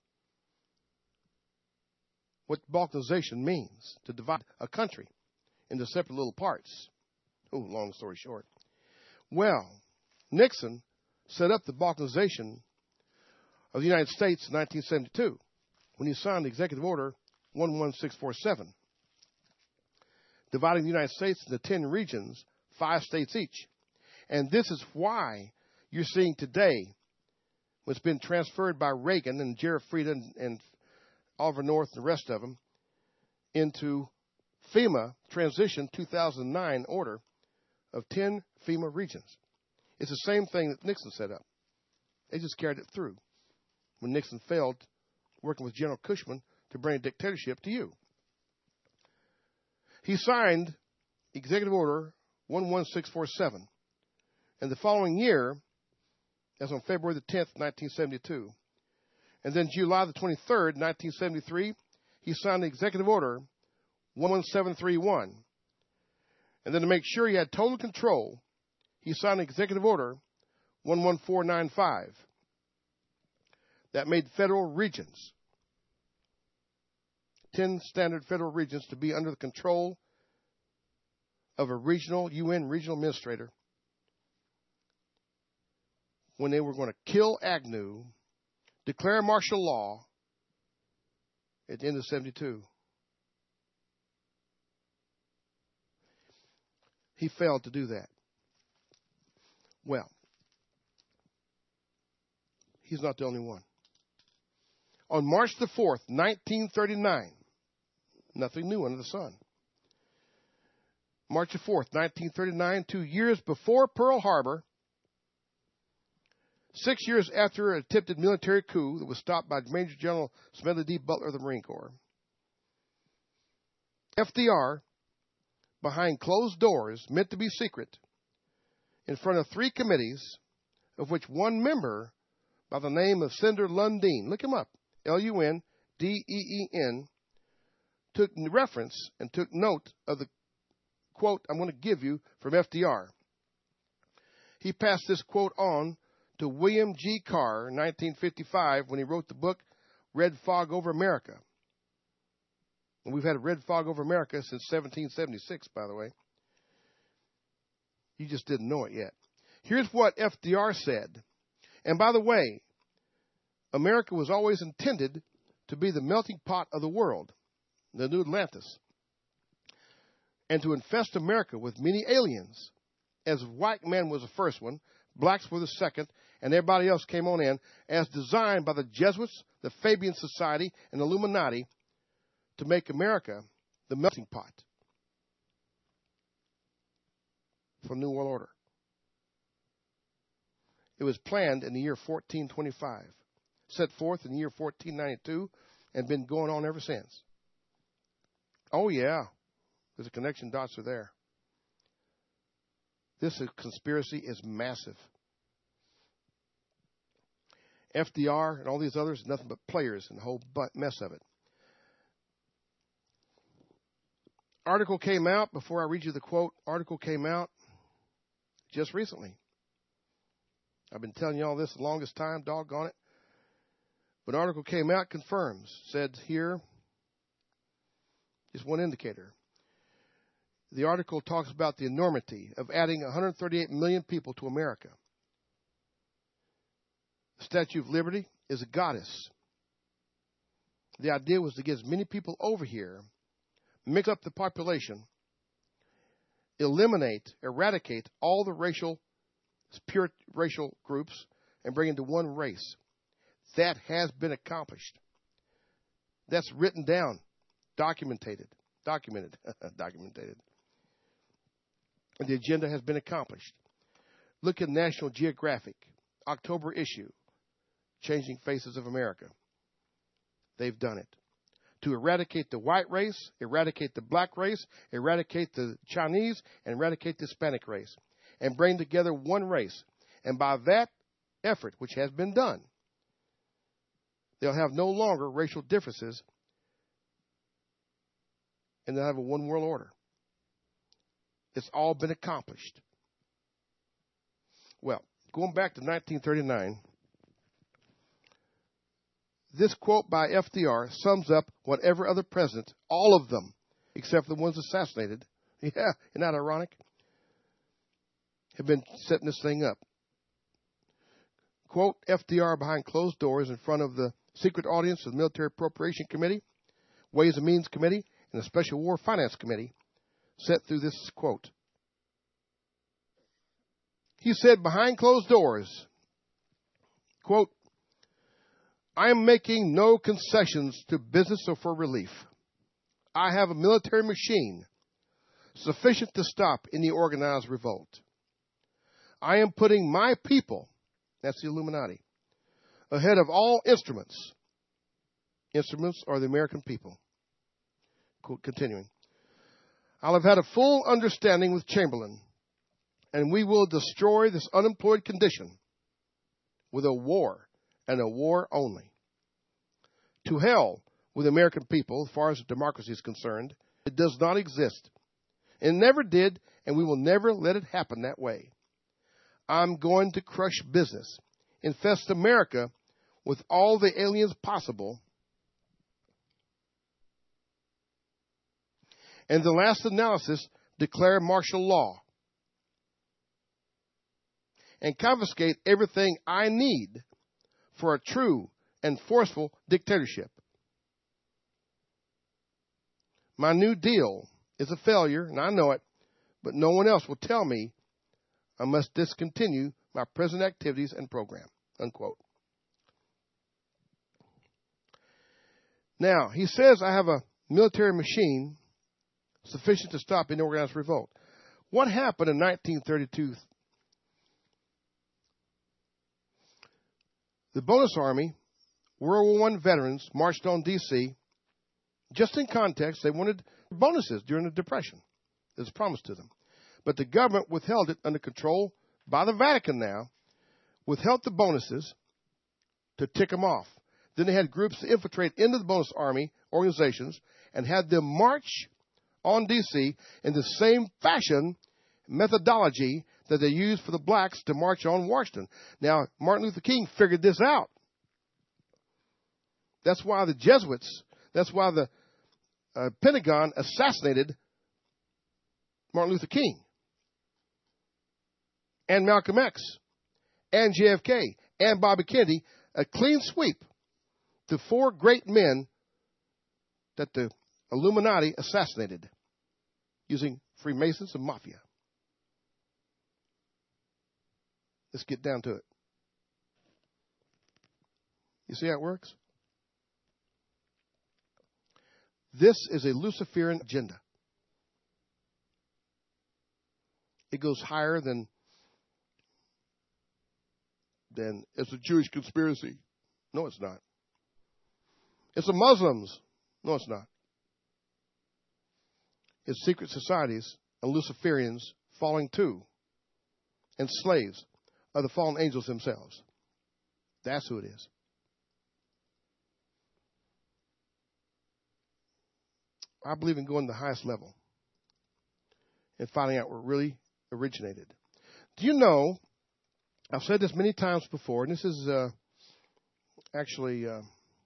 what Balkanization means, to divide a country into separate little parts. Oh, long story short. Well, Nixon set up the Balkanization of the United States in nineteen seventy-two when he signed Executive Order one sixteen forty-seven, dividing the United States into ten regions, five states each. And this is why you're seeing today what's been transferred by Reagan and Gerald Frieda and, and Oliver North and the rest of them into FEMA transition two thousand nine order of ten FEMA regions. It's the same thing that Nixon set up. They just carried it through when Nixon failed working with General Cushman to bring a dictatorship to you. He signed Executive Order one sixteen forty-seven. And the following year, as on February the tenth, nineteen seventy-two, And then July the twenty-third, nineteen seventy-three, he signed the Executive Order one one seven three one. And then to make sure he had total control, he signed the Executive Order one one four nine five. That made federal regions, ten standard federal regions, to be under the control of a regional, U N regional administrator when they were going to kill Agnew, declare martial law at the end of seventy-two. He failed to do that. Well, he's not the only one. On March the fourth, nineteen thirty-nine, nothing new under the sun. March the fourth, nineteen thirty-nine, two years before Pearl Harbor, six years after an attempted military coup that was stopped by Major General Smedley D. Butler of the Marine Corps, F D R, behind closed doors, meant to be secret, in front of three committees, of which one member by the name of Senator Lundeen, look him up, L U N D E E N, took reference and took note of the quote I'm going to give you from F D R. He passed this quote on to William G. Carr in nineteen fifty-five when he wrote the book Red Fog Over America. And we've had a red fog over America since seventeen seventy-six, by the way. You just didn't know it yet. Here's what F D R said. And by the way, America was always intended to be the melting pot of the world, the new Atlantis, and to infest America with many aliens. As white man was the first one, blacks were the second, and everybody else came on in, as designed by the Jesuits, the Fabian Society, and the Illuminati, to make America the melting pot for New World Order. It was planned in the year fourteen twenty-five, set forth in the year fourteen ninety-two, and been going on ever since. Oh, yeah. There's a connection. Dots are there. This conspiracy is massive. F D R and all these others, nothing but players in the whole mess of it. Article came out, before I read you the quote, article came out just recently. I've been telling you all this the longest time, doggone it. But an article came out, confirms, said here, just one indicator. The article talks about the enormity of adding one hundred thirty-eight million people to America. The Statue of Liberty is a goddess. The idea was to get as many people over here, mix up the population, eliminate, eradicate all the racial, pure racial groups, and bring into one race. That has been accomplished. That's written down, documented, documented, documented. And the agenda has been accomplished. Look at National Geographic, October issue, Changing Faces of America. They've done it. To eradicate the white race, eradicate the black race, eradicate the Chinese, and eradicate the Hispanic race, and bring together one race. And by that effort, which has been done, they'll have no longer racial differences, and they'll have a one world order. It's all been accomplished. Well, going back to nineteen thirty-nine, this quote by F D R sums up whatever other president, all of them, except for the ones assassinated, yeah, isn't that ironic, have been setting this thing up. Quote, F D R behind closed doors in front of the secret audience of the Military Appropriation Committee, Ways and Means Committee, and the Special War Finance Committee, set through this quote. He said, behind closed doors, quote, I am making no concessions to business or for relief. I have a military machine sufficient to stop any organized revolt. I am putting my people, that's the Illuminati, ahead of all instruments. Instruments are the American people. Continuing. I'll have had a full understanding with Chamberlain, and we will destroy this unemployed condition with a war, and a war only. To hell with the American people as far as democracy is concerned. It does not exist. It never did, and we will never let it happen that way. I'm going to crush business, infest America with all the aliens possible, and the last analysis, declare martial law and confiscate everything I need for a true and forceful dictatorship. My New Deal is a failure, and I know it, but no one else will tell me I must discontinue my present activities and program, unquote. Now, he says I have a military machine sufficient to stop any organized revolt. What happened in nineteen thirty-two? The Bonus Army, World War One veterans, marched on D C. Just in context, they wanted bonuses during the Depression. It was promised to them. But the government withheld it under control by the Vatican now, withheld the bonuses to tick them off. Then they had groups to infiltrate into the Bonus Army organizations and had them march on D C in the same fashion, methodology that they used for the blacks to march on Washington. Now, Martin Luther King figured this out. That's why the Jesuits, that's why the uh, Pentagon assassinated Martin Luther King and Malcolm X and J F K and Bobby Kennedy, a clean sweep to four great men that the Illuminati assassinated using Freemasons and Mafia. Let's get down to it. You see how it works? This is a Luciferian agenda. It goes higher than, than it's a Jewish conspiracy. No, it's not. It's the Muslims. No, it's not. It's secret societies and Luciferians falling to and slaves of the fallen angels themselves. That's who it is. I believe in going to the highest level and finding out where it really originated. Do you know, I've said this many times before, and this is uh, actually, uh,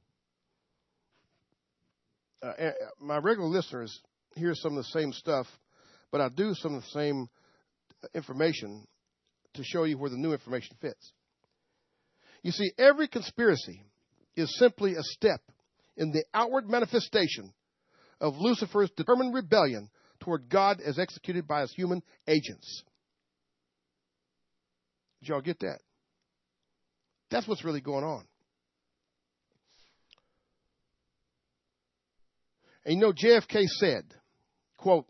uh, my regular listeners hear some of the same stuff, but I do some of the same information to show you where the new information fits. You see, every conspiracy is simply a step in the outward manifestation of Lucifer's determined rebellion toward God as executed by his human agents. Did y'all get that? That's what's really going on. And you know, J F K said, quote,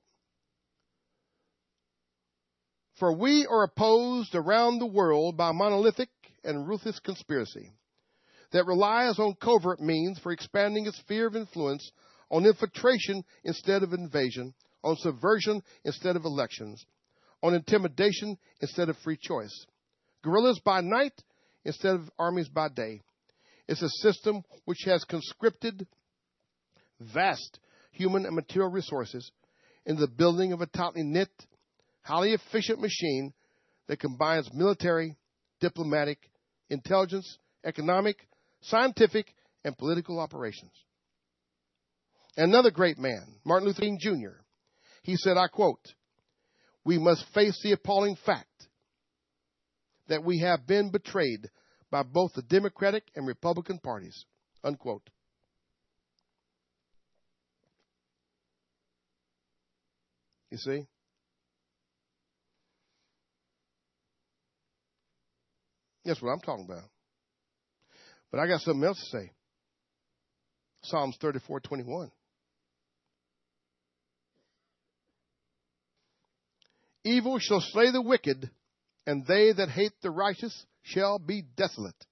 "For we are opposed around the world by a monolithic and ruthless conspiracy that relies on covert means for expanding its sphere of influence, on infiltration instead of invasion, on subversion instead of elections, on intimidation instead of free choice, guerrillas by night instead of armies by day. It's a system which has conscripted vast human and material resources in the building of a tightly knit, highly efficient machine that combines military, diplomatic, intelligence, economic, scientific, and political operations." Another great man, Martin Luther King Junior, he said, I quote, "We must face the appalling fact that we have been betrayed by both the Democratic and Republican parties," unquote. You see? That's what I'm talking about. But I got something else to say. Psalms thirty-four twenty-one. "Evil shall slay the wicked, and they that hate the righteous shall be desolate."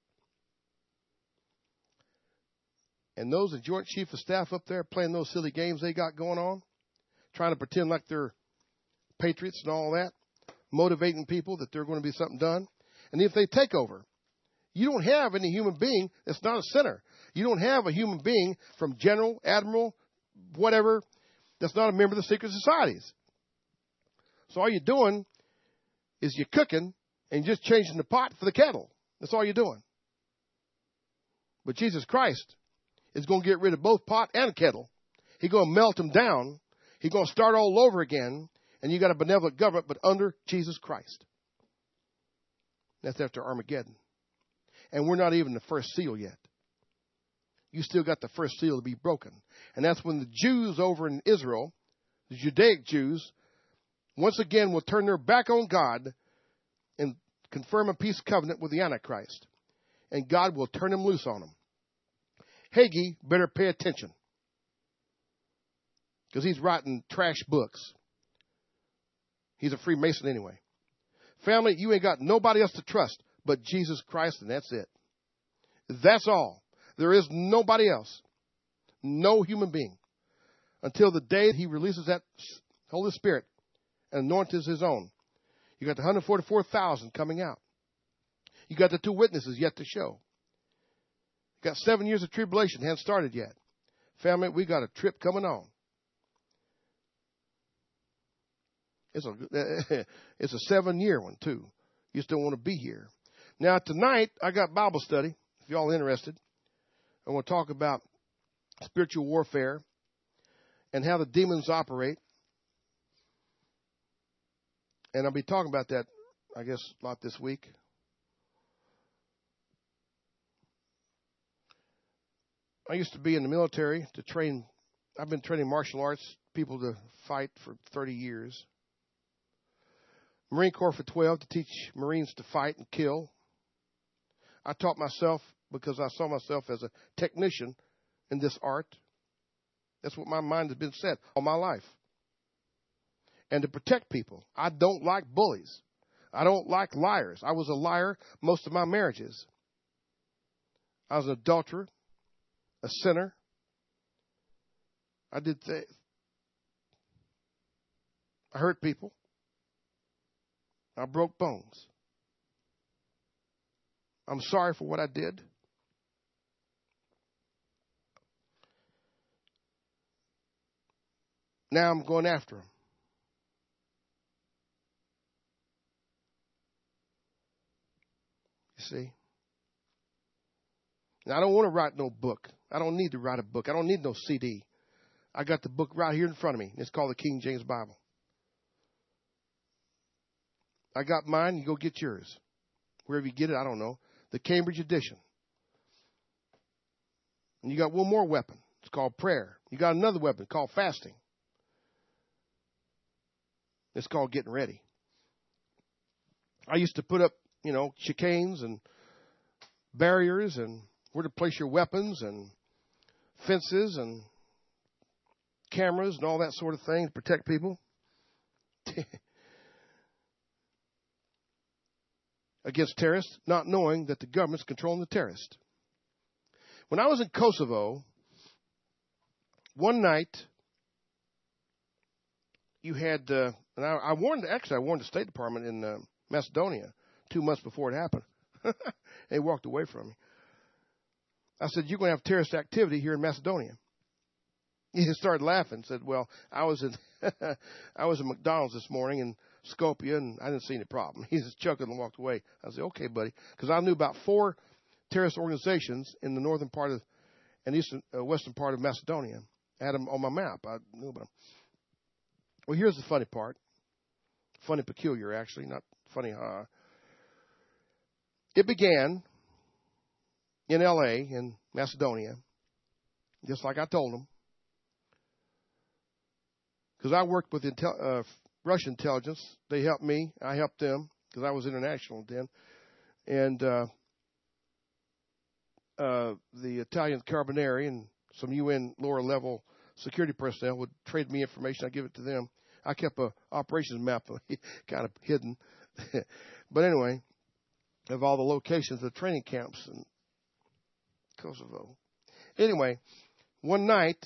And those, the Joint Chief of Staff up there playing those silly games they got going on, trying to pretend like they're patriots and all that, motivating people that they're going to be something done. And if they take over, you don't have any human being that's not a sinner. You don't have a human being from general, admiral, whatever, that's not a member of the secret societies. So all you're doing is you're cooking and you're just changing the pot for the kettle. That's all you're doing. But Jesus Christ is going to get rid of both pot and kettle. He's going to melt them down. He's going to start all over again. And you got a benevolent government, but under Jesus Christ. That's after Armageddon. And we're not even the first seal yet. You still got the first seal to be broken. And that's when the Jews over in Israel, the Judaic Jews, once again will turn their back on God and confirm a peace covenant with the Antichrist. And God will turn them loose on them. Hagee better pay attention. Because he's writing trash books. He's a Freemason anyway. Family, you ain't got nobody else to trust but Jesus Christ, and that's it. That's all. There is nobody else. No human being. Until the day he releases that Holy Spirit and anoints his own. You got the one hundred forty-four thousand coming out. You got the two witnesses yet to show. You got seven years of tribulation. Hasn't started yet. Family, we got a trip coming on. It's a, it's a seven-year one, too. You just don't want to be here. Now, tonight, I got Bible study, if y'all interested. I want to talk about spiritual warfare and how the demons operate. And I'll be talking about that, I guess, a lot this week. I used to be in the military to train. I've been training martial arts people to fight for thirty years. Marine Corps for twelve to teach Marines to fight and kill. I taught myself because I saw myself as a technician in this art. That's what my mind has been set all my life. And to protect people. I don't like bullies. I don't like liars. I was a liar most of my marriages. I was an adulterer, a sinner. I did th- I hurt people. I broke bones. I'm sorry for what I did. Now I'm going after them. You see? Now, I don't want to write no book. I don't need to write a book. I don't need no C D. I got the book right here in front of me. It's called the King James Bible. I got mine. You go get yours. Wherever you get it, I don't know. The Cambridge edition. And you got one more weapon. It's called prayer. You got another weapon called fasting. It's called getting ready. I used to put up, you know, chicanes and barriers and where to place your weapons and fences and cameras and all that sort of thing to protect people. Against terrorists, not knowing that the government's controlling the terrorists. When I was in Kosovo, one night, you had, uh, and I, I warned, actually, I warned the State Department in uh, Macedonia two months before it happened. They walked away from me. I said, you're going to have terrorist activity here in Macedonia. He started laughing. Said, well, I was in I was at McDonald's this morning in Skopje, and I didn't see any problem. He just chuckled and walked away. I said, okay, buddy. Because I knew about four terrorist organizations in the northern part of and eastern, uh, western part of Macedonia. I had them on my map. I knew about them. Well, here's the funny part. Funny peculiar, actually, not funny, huh? It began in L A, in Macedonia, just like I told them. Because I worked with intel, uh, Russian intelligence. They helped me. I helped them because I was international then. And uh, uh, the Italian Carabinieri and some U N lower level security personnel would trade me information. I give it to them. I kept a operations map kind of hidden. But anyway, of all the locations of training camps in Kosovo. Anyway, one night,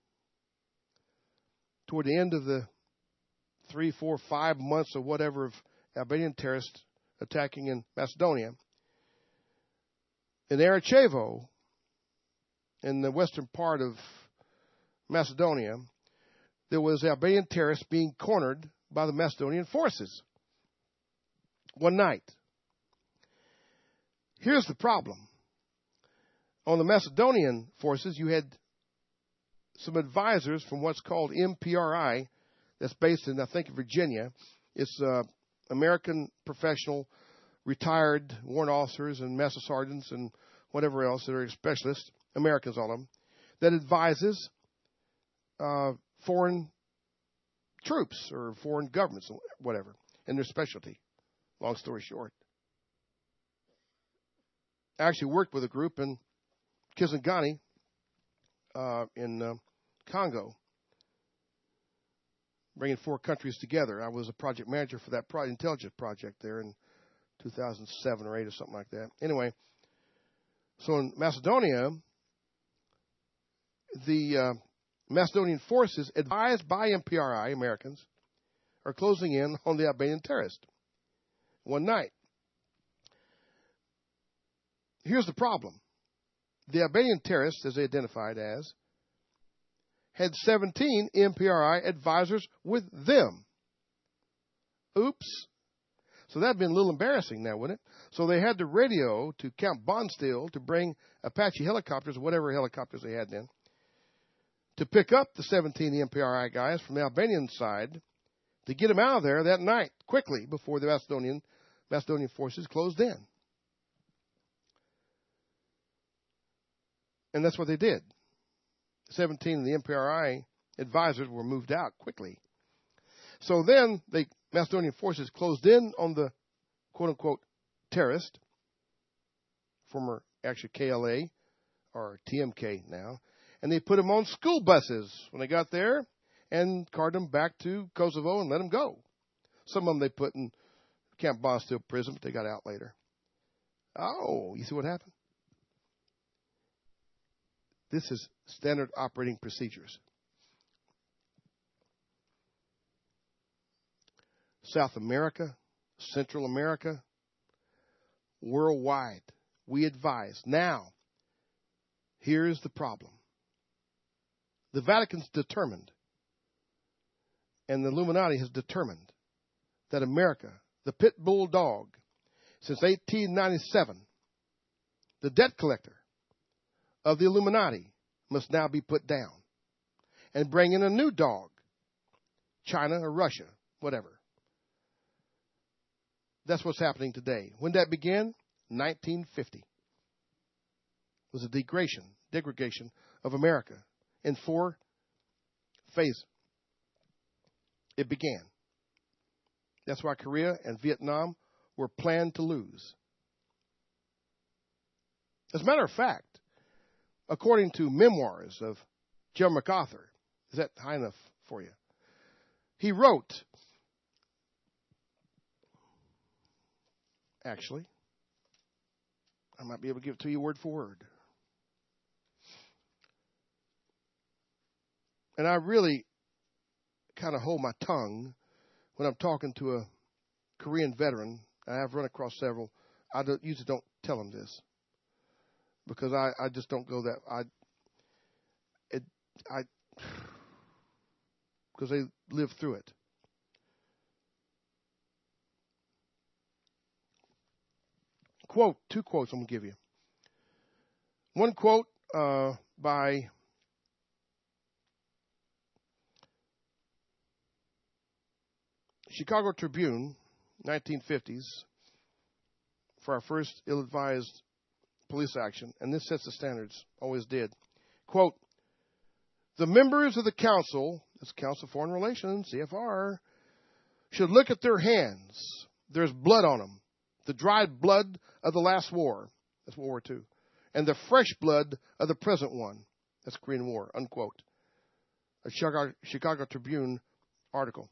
toward the end of the three, four, five months or whatever of Albanian terrorists attacking in Macedonia, in Arachevo, in the western part of Macedonia, there was Albanian terrorists being cornered by the Macedonian forces one night. Here's the problem. On the Macedonian forces, you had some advisors from what's called M P R I, that's based in, I think, Virginia. It's uh, American professional retired warrant officers and master sergeants and whatever else that are specialists, Americans, all of them, that advises uh, foreign troops or foreign governments, whatever, in their specialty. Long story short. I actually worked with a group in Kisangani uh, in uh, Congo, bringing four countries together. I was a project manager for that pro- intelligence project there in two thousand seven or eight or something like that. Anyway, so in Macedonia, the uh, Macedonian forces, advised by M P R I, Americans, are closing in on the Albanian terrorists one night. Here's the problem. The Albanian terrorists, as they identified as, had seventeen M P R I advisors with them. Oops. So that would have been a little embarrassing now, wouldn't it? So they had to radio to Camp Bondsteel to bring Apache helicopters, or whatever helicopters they had then, to pick up the seventeen M P R I guys from the Albanian side to get them out of there that night, quickly, before the Macedonian, Macedonian forces closed in. And that's what they did. seventeen of the M P R I advisors were moved out quickly. So then the Macedonian forces closed in on the quote-unquote terrorist, former actually K L A or T M K now, and they put them on school buses when they got there and carted them back to Kosovo and let them go. Some of them they put in Camp Bondsteel prison, but they got out later. Oh, you see what happened? This is standard operating procedures. South America, Central America, worldwide, we advise. Now, here's the problem. The Vatican's determined, and the Illuminati has determined, that America, the pit bull dog, since eighteen ninety-seven, the debt collector of the Illuminati, must now be put down and bring in a new dog, China or Russia, whatever. That's what's happening today. When did that begin? nineteen fifty. It was a degradation, degradation of America in four phases. It began. That's why Korea and Vietnam were planned to lose. As a matter of fact, according to memoirs of Joe MacArthur, is that high enough for you? He wrote, actually, I might be able to give it to you word for word. And I really kind of hold my tongue when I'm talking to a Korean veteran. I have run across several. I don't, usually don't tell them this because I, I just don't go that I it I because they live through it. Quote, two quotes I'm going to give you. One quote uh, by Chicago Tribune, nineteen fifties, for our first ill-advised police action, and this sets the standards, always did. Quote, the members of the council, that's Council of Foreign Relations, C F R, should look at their hands. There's blood on them. The dried blood of the last war, that's World War Two, and the fresh blood of the present one, that's Korean War, unquote. A Chicago, Chicago Tribune article.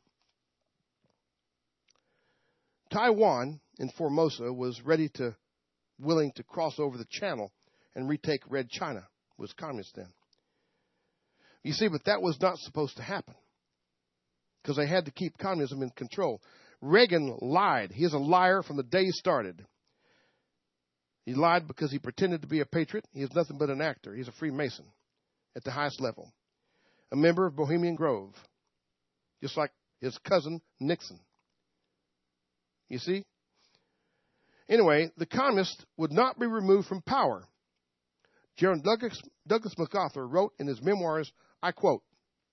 Taiwan in Formosa was ready to, willing to cross over the channel and retake Red China. It was communist then. You see, but that was not supposed to happen because they had to keep communism in control. Reagan lied. He is a liar from the day he started. He lied because he pretended to be a patriot. He is nothing but an actor. He's a Freemason at the highest level. A member of Bohemian Grove. Just like his cousin Nixon. You see? Anyway, the communists would not be removed from power. General Douglas, Douglas MacArthur wrote in his memoirs, I quote,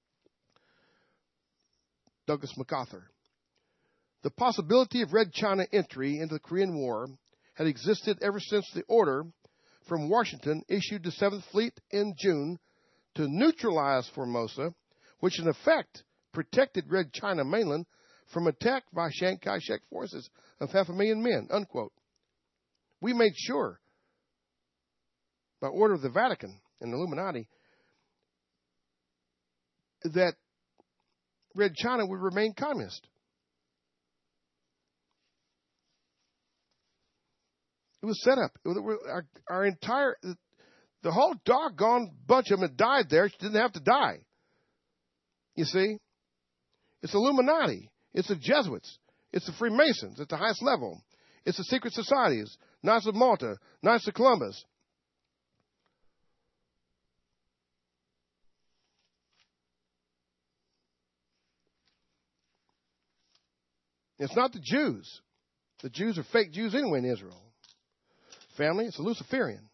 Douglas MacArthur, the possibility of Red China entry into the Korean War had existed ever since the order from Washington issued the Seventh Fleet in June to neutralize Formosa, which in effect protected Red China mainland from attack by Chiang Kai-shek forces of half a million men, unquote. We made sure, by order of the Vatican and the Illuminati, that Red China would remain communist. It was set up. It was, our, our entire, the whole doggone bunch of them that died there didn't have to die. You see? It's Illuminati. It's the Jesuits. It's the Freemasons at the highest level. It's the secret societies. Knights of Malta. Knights of Columbus. It's not the Jews. The Jews are fake Jews anyway in Israel. Family, it's a Luciferian.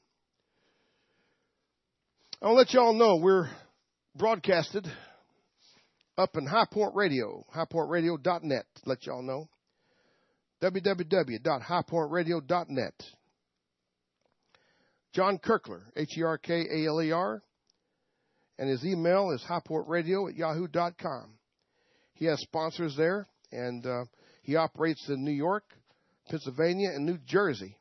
I'll let y'all know we're broadcasted up in High Point Radio, high point radio dot net. Let y'all know. w w w dot high point radio dot net. John Kirkler, H E R K A L E R, and his email is high point radio at yahoo dot com. He has sponsors there, and uh, he operates in New York, Pennsylvania, and New Jersey.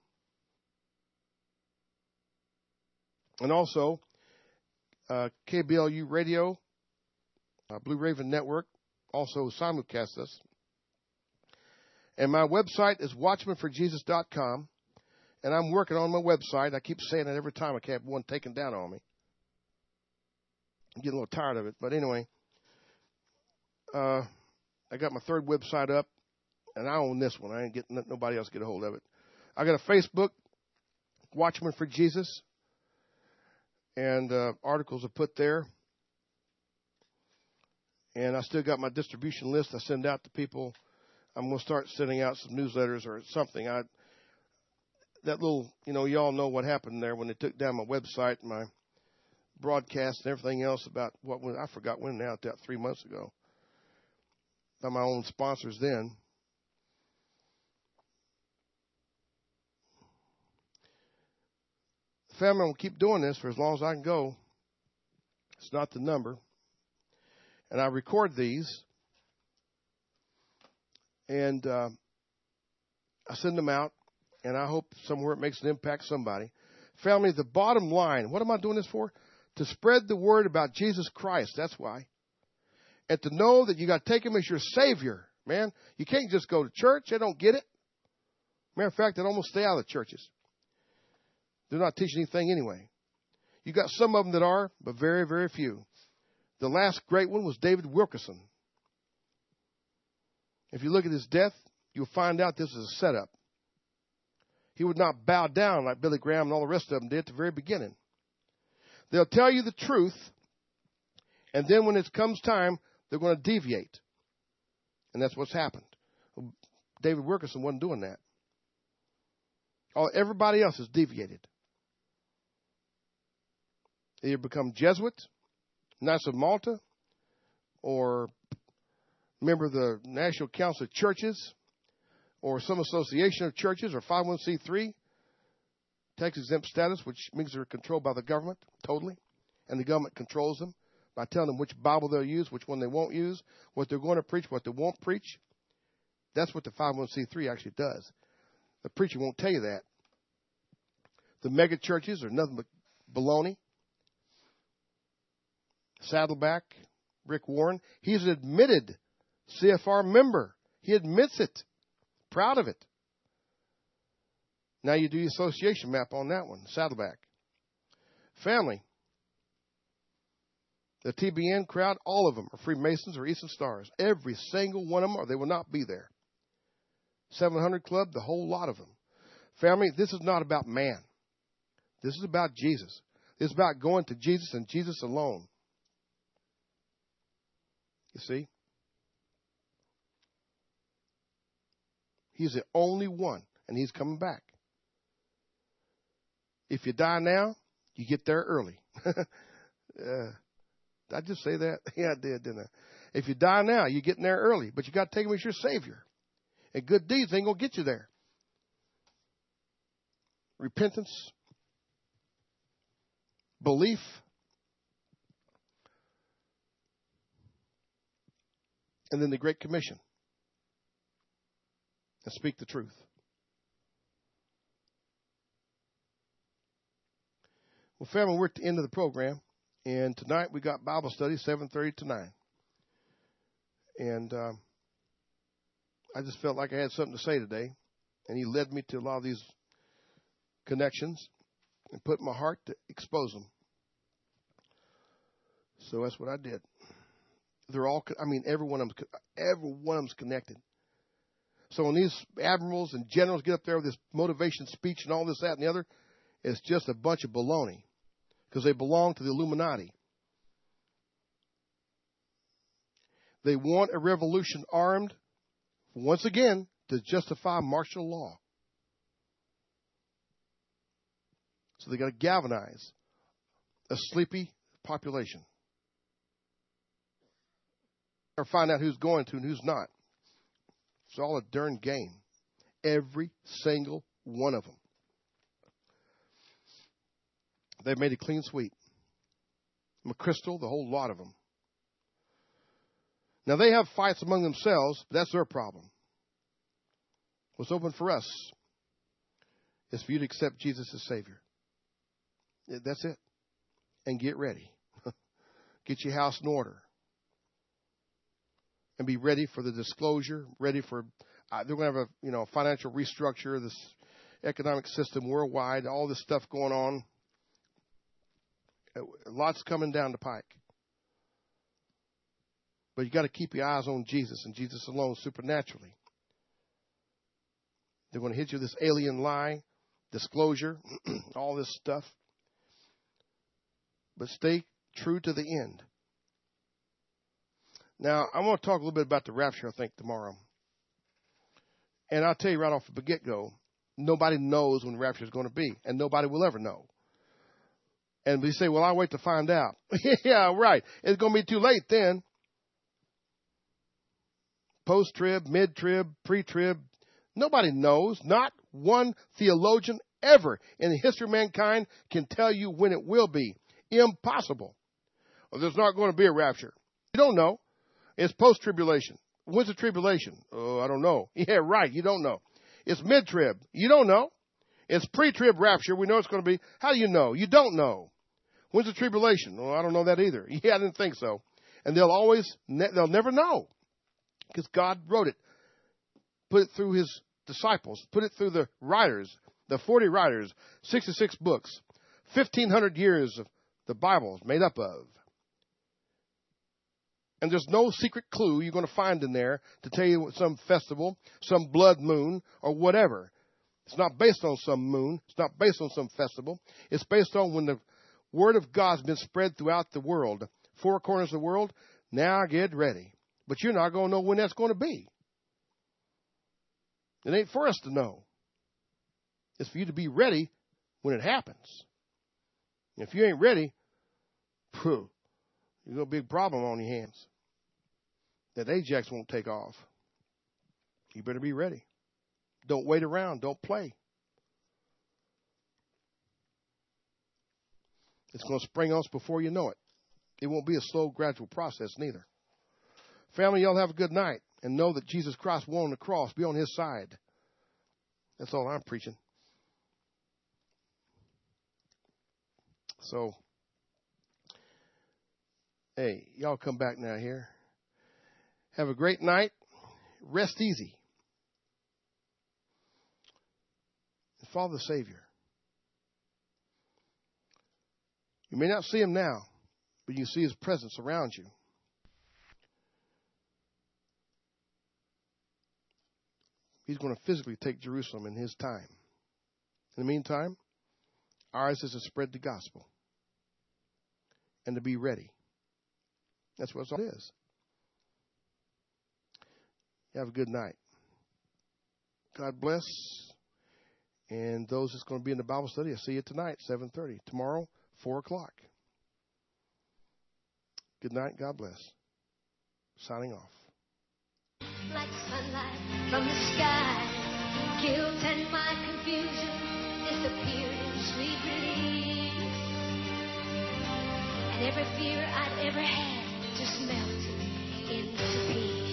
And also, uh, K B L U Radio, uh, Blue Raven Network, also simulcasts us. And my website is watchman for jesus dot com. And I'm working on my website. I keep saying it every time I have one taken down on me. I'm getting a little tired of it. But anyway, uh, I got my third website up, and I own this one. I ain't getting nobody else get a hold of it. I got a Facebook, Watchman for Jesus, and uh, articles are put there. And I still got my distribution list I send out to people. I'm going to start sending out some newsletters or something. I that little, you know, y'all know what happened there when they took down my website, my broadcast, and everything else about what was, I forgot when now, about three months ago. By my own sponsors then. Family, will keep doing this for as long as I can go. It's not the number. And I record these. And uh, I send them out. And I hope somewhere it makes an impact somebody. Family, the bottom line, what am I doing this for? To spread the word about Jesus Christ. That's why. And to know that you got to take him as your Savior, man. You can't just go to church. They don't get it. Matter of fact, they almost stay out of the churches. They're not teaching anything anyway. You got some of them that are, but very, very few. The last great one was David Wilkerson. If you look at his death, you'll find out this is a setup. He would not bow down like Billy Graham and all the rest of them did at the very beginning. They'll tell you the truth, and then when it comes time, they're going to deviate. And that's what's happened. David Wilkerson wasn't doing that. All, everybody else has deviated. They either become Jesuits, Knights of Malta, or member of the National Council of Churches, or some association of churches, or five oh one c three, tax-exempt status, which means they're controlled by the government, totally. And the government controls them by telling them which Bible they'll use, which one they won't use, what they're going to preach, what they won't preach. That's what the five oh one c three actually does. The preacher won't tell you that. The mega churches are nothing but baloney. Saddleback, Rick Warren, he's an admitted C F R member. He admits it. Proud of it. Now you do the association map on that one, Saddleback. Family. The T B N crowd, all of them are Freemasons or Eastern Stars. Every single one of them, or they will not be there. seven hundred Club, the whole lot of them. Family, this is not about man. This is about Jesus. This is about going to Jesus and Jesus alone. You see? He's the only one, and he's coming back. If you die now, you get there early. uh, did I just say that? Yeah, I did, didn't I? If you die now, you're getting there early, but you got to take him as your Savior. And good deeds ain't going to get you there. Repentance, belief, and then the Great Commission. And speak the truth. Well, family, we're at the end of the program. And tonight we got Bible study, seven thirty to nine. And um, I just felt like I had something to say today. And he led me to a lot of these connections and put in my heart to expose them. So that's what I did. They're all, I mean, every one of them, every one of them's connected. So when these admirals and generals get up there with this motivation speech and all this, that, and the other, it's just a bunch of baloney because they belong to the Illuminati. They want a revolution armed, once again, to justify martial law. So they got to galvanize a sleepy population. Or find out who's going to and who's not. It's all a darn game. Every single one of them. They've made a clean sweep. McChrystal, the whole lot of them. Now, they have fights among themselves, but that's their problem. What's open for us is for you to accept Jesus as Savior. That's it. And get ready. Get your house in order. And be ready for the disclosure, ready for, uh, they're going to have a, you know, financial restructure, this economic system worldwide, all this stuff going on. Lots coming down the pike. But you got to keep your eyes on Jesus and Jesus alone supernaturally. They're going to hit you with this alien lie, disclosure, all this stuff. But stay true to the end. Now, I want to talk a little bit about the rapture, I think, tomorrow. And I'll tell you right off the get-go, nobody knows when the rapture is going to be, and nobody will ever know. And we say, well, I'll wait to find out. Yeah, right. It's going to be too late then. Post-trib, mid-trib, pre-trib. Nobody knows. Not one theologian ever in the history of mankind can tell you when it will be. Impossible. Well, there's not going to be a rapture. You don't know. It's post-tribulation. When's the tribulation? Oh, I don't know. Yeah, right. You don't know. It's mid-trib. You don't know. It's pre-trib rapture. We know it's going to be. How do you know? You don't know. When's the tribulation? Well, I don't know that either. Yeah, I didn't think so. And they'll always, they'll never know. Because God wrote it. Put it through his disciples. Put it through the writers. The forty writers. sixty-six books. fifteen hundred years of the Bible is made up of. And there's no secret clue you're going to find in there to tell you some festival, some blood moon, or whatever. It's not based on some moon. It's not based on some festival. It's based on when the Word of God's been spread throughout the world, four corners of the world. Now get ready. But you're not going to know when that's going to be. It ain't for us to know. It's for you to be ready when it happens. And if you ain't ready, phew, you've got a big problem on your hands. That Ajax won't take off. You better be ready. Don't wait around. Don't play. It's going to spring on us before you know it. It won't be a slow, gradual process neither. Family, y'all have a good night. And know that Jesus Christ won on the cross. Be on his side. That's all I'm preaching. So, hey, y'all come back now here. Have a great night. Rest easy. And follow the Savior. You may not see him now, but you see his presence around you. He's going to physically take Jerusalem in his time. In the meantime, ours is to spread the gospel and to be ready. That's what it is. You have a good night. God bless. And those that's going to be in the Bible study, I'll see you tonight, seven thirty. Tomorrow, four o'clock. Good night. God bless. Signing off. Like sunlight from the sky, guilt and my confusion disappeared in sweet relief. And every fear I'd ever had just melted into peace.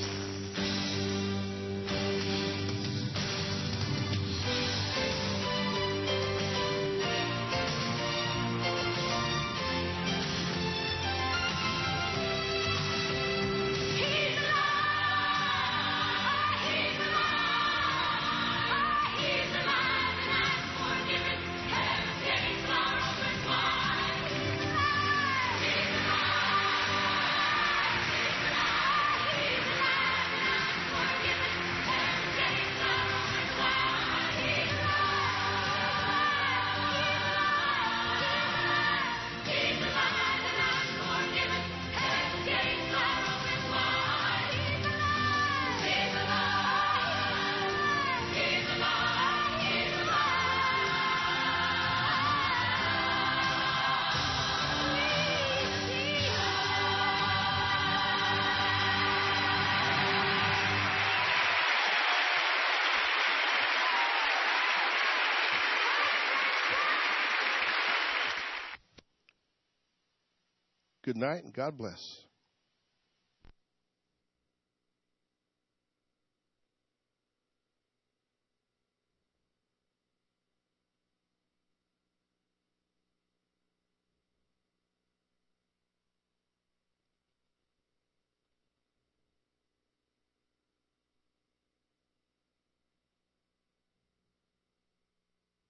Good night and God bless.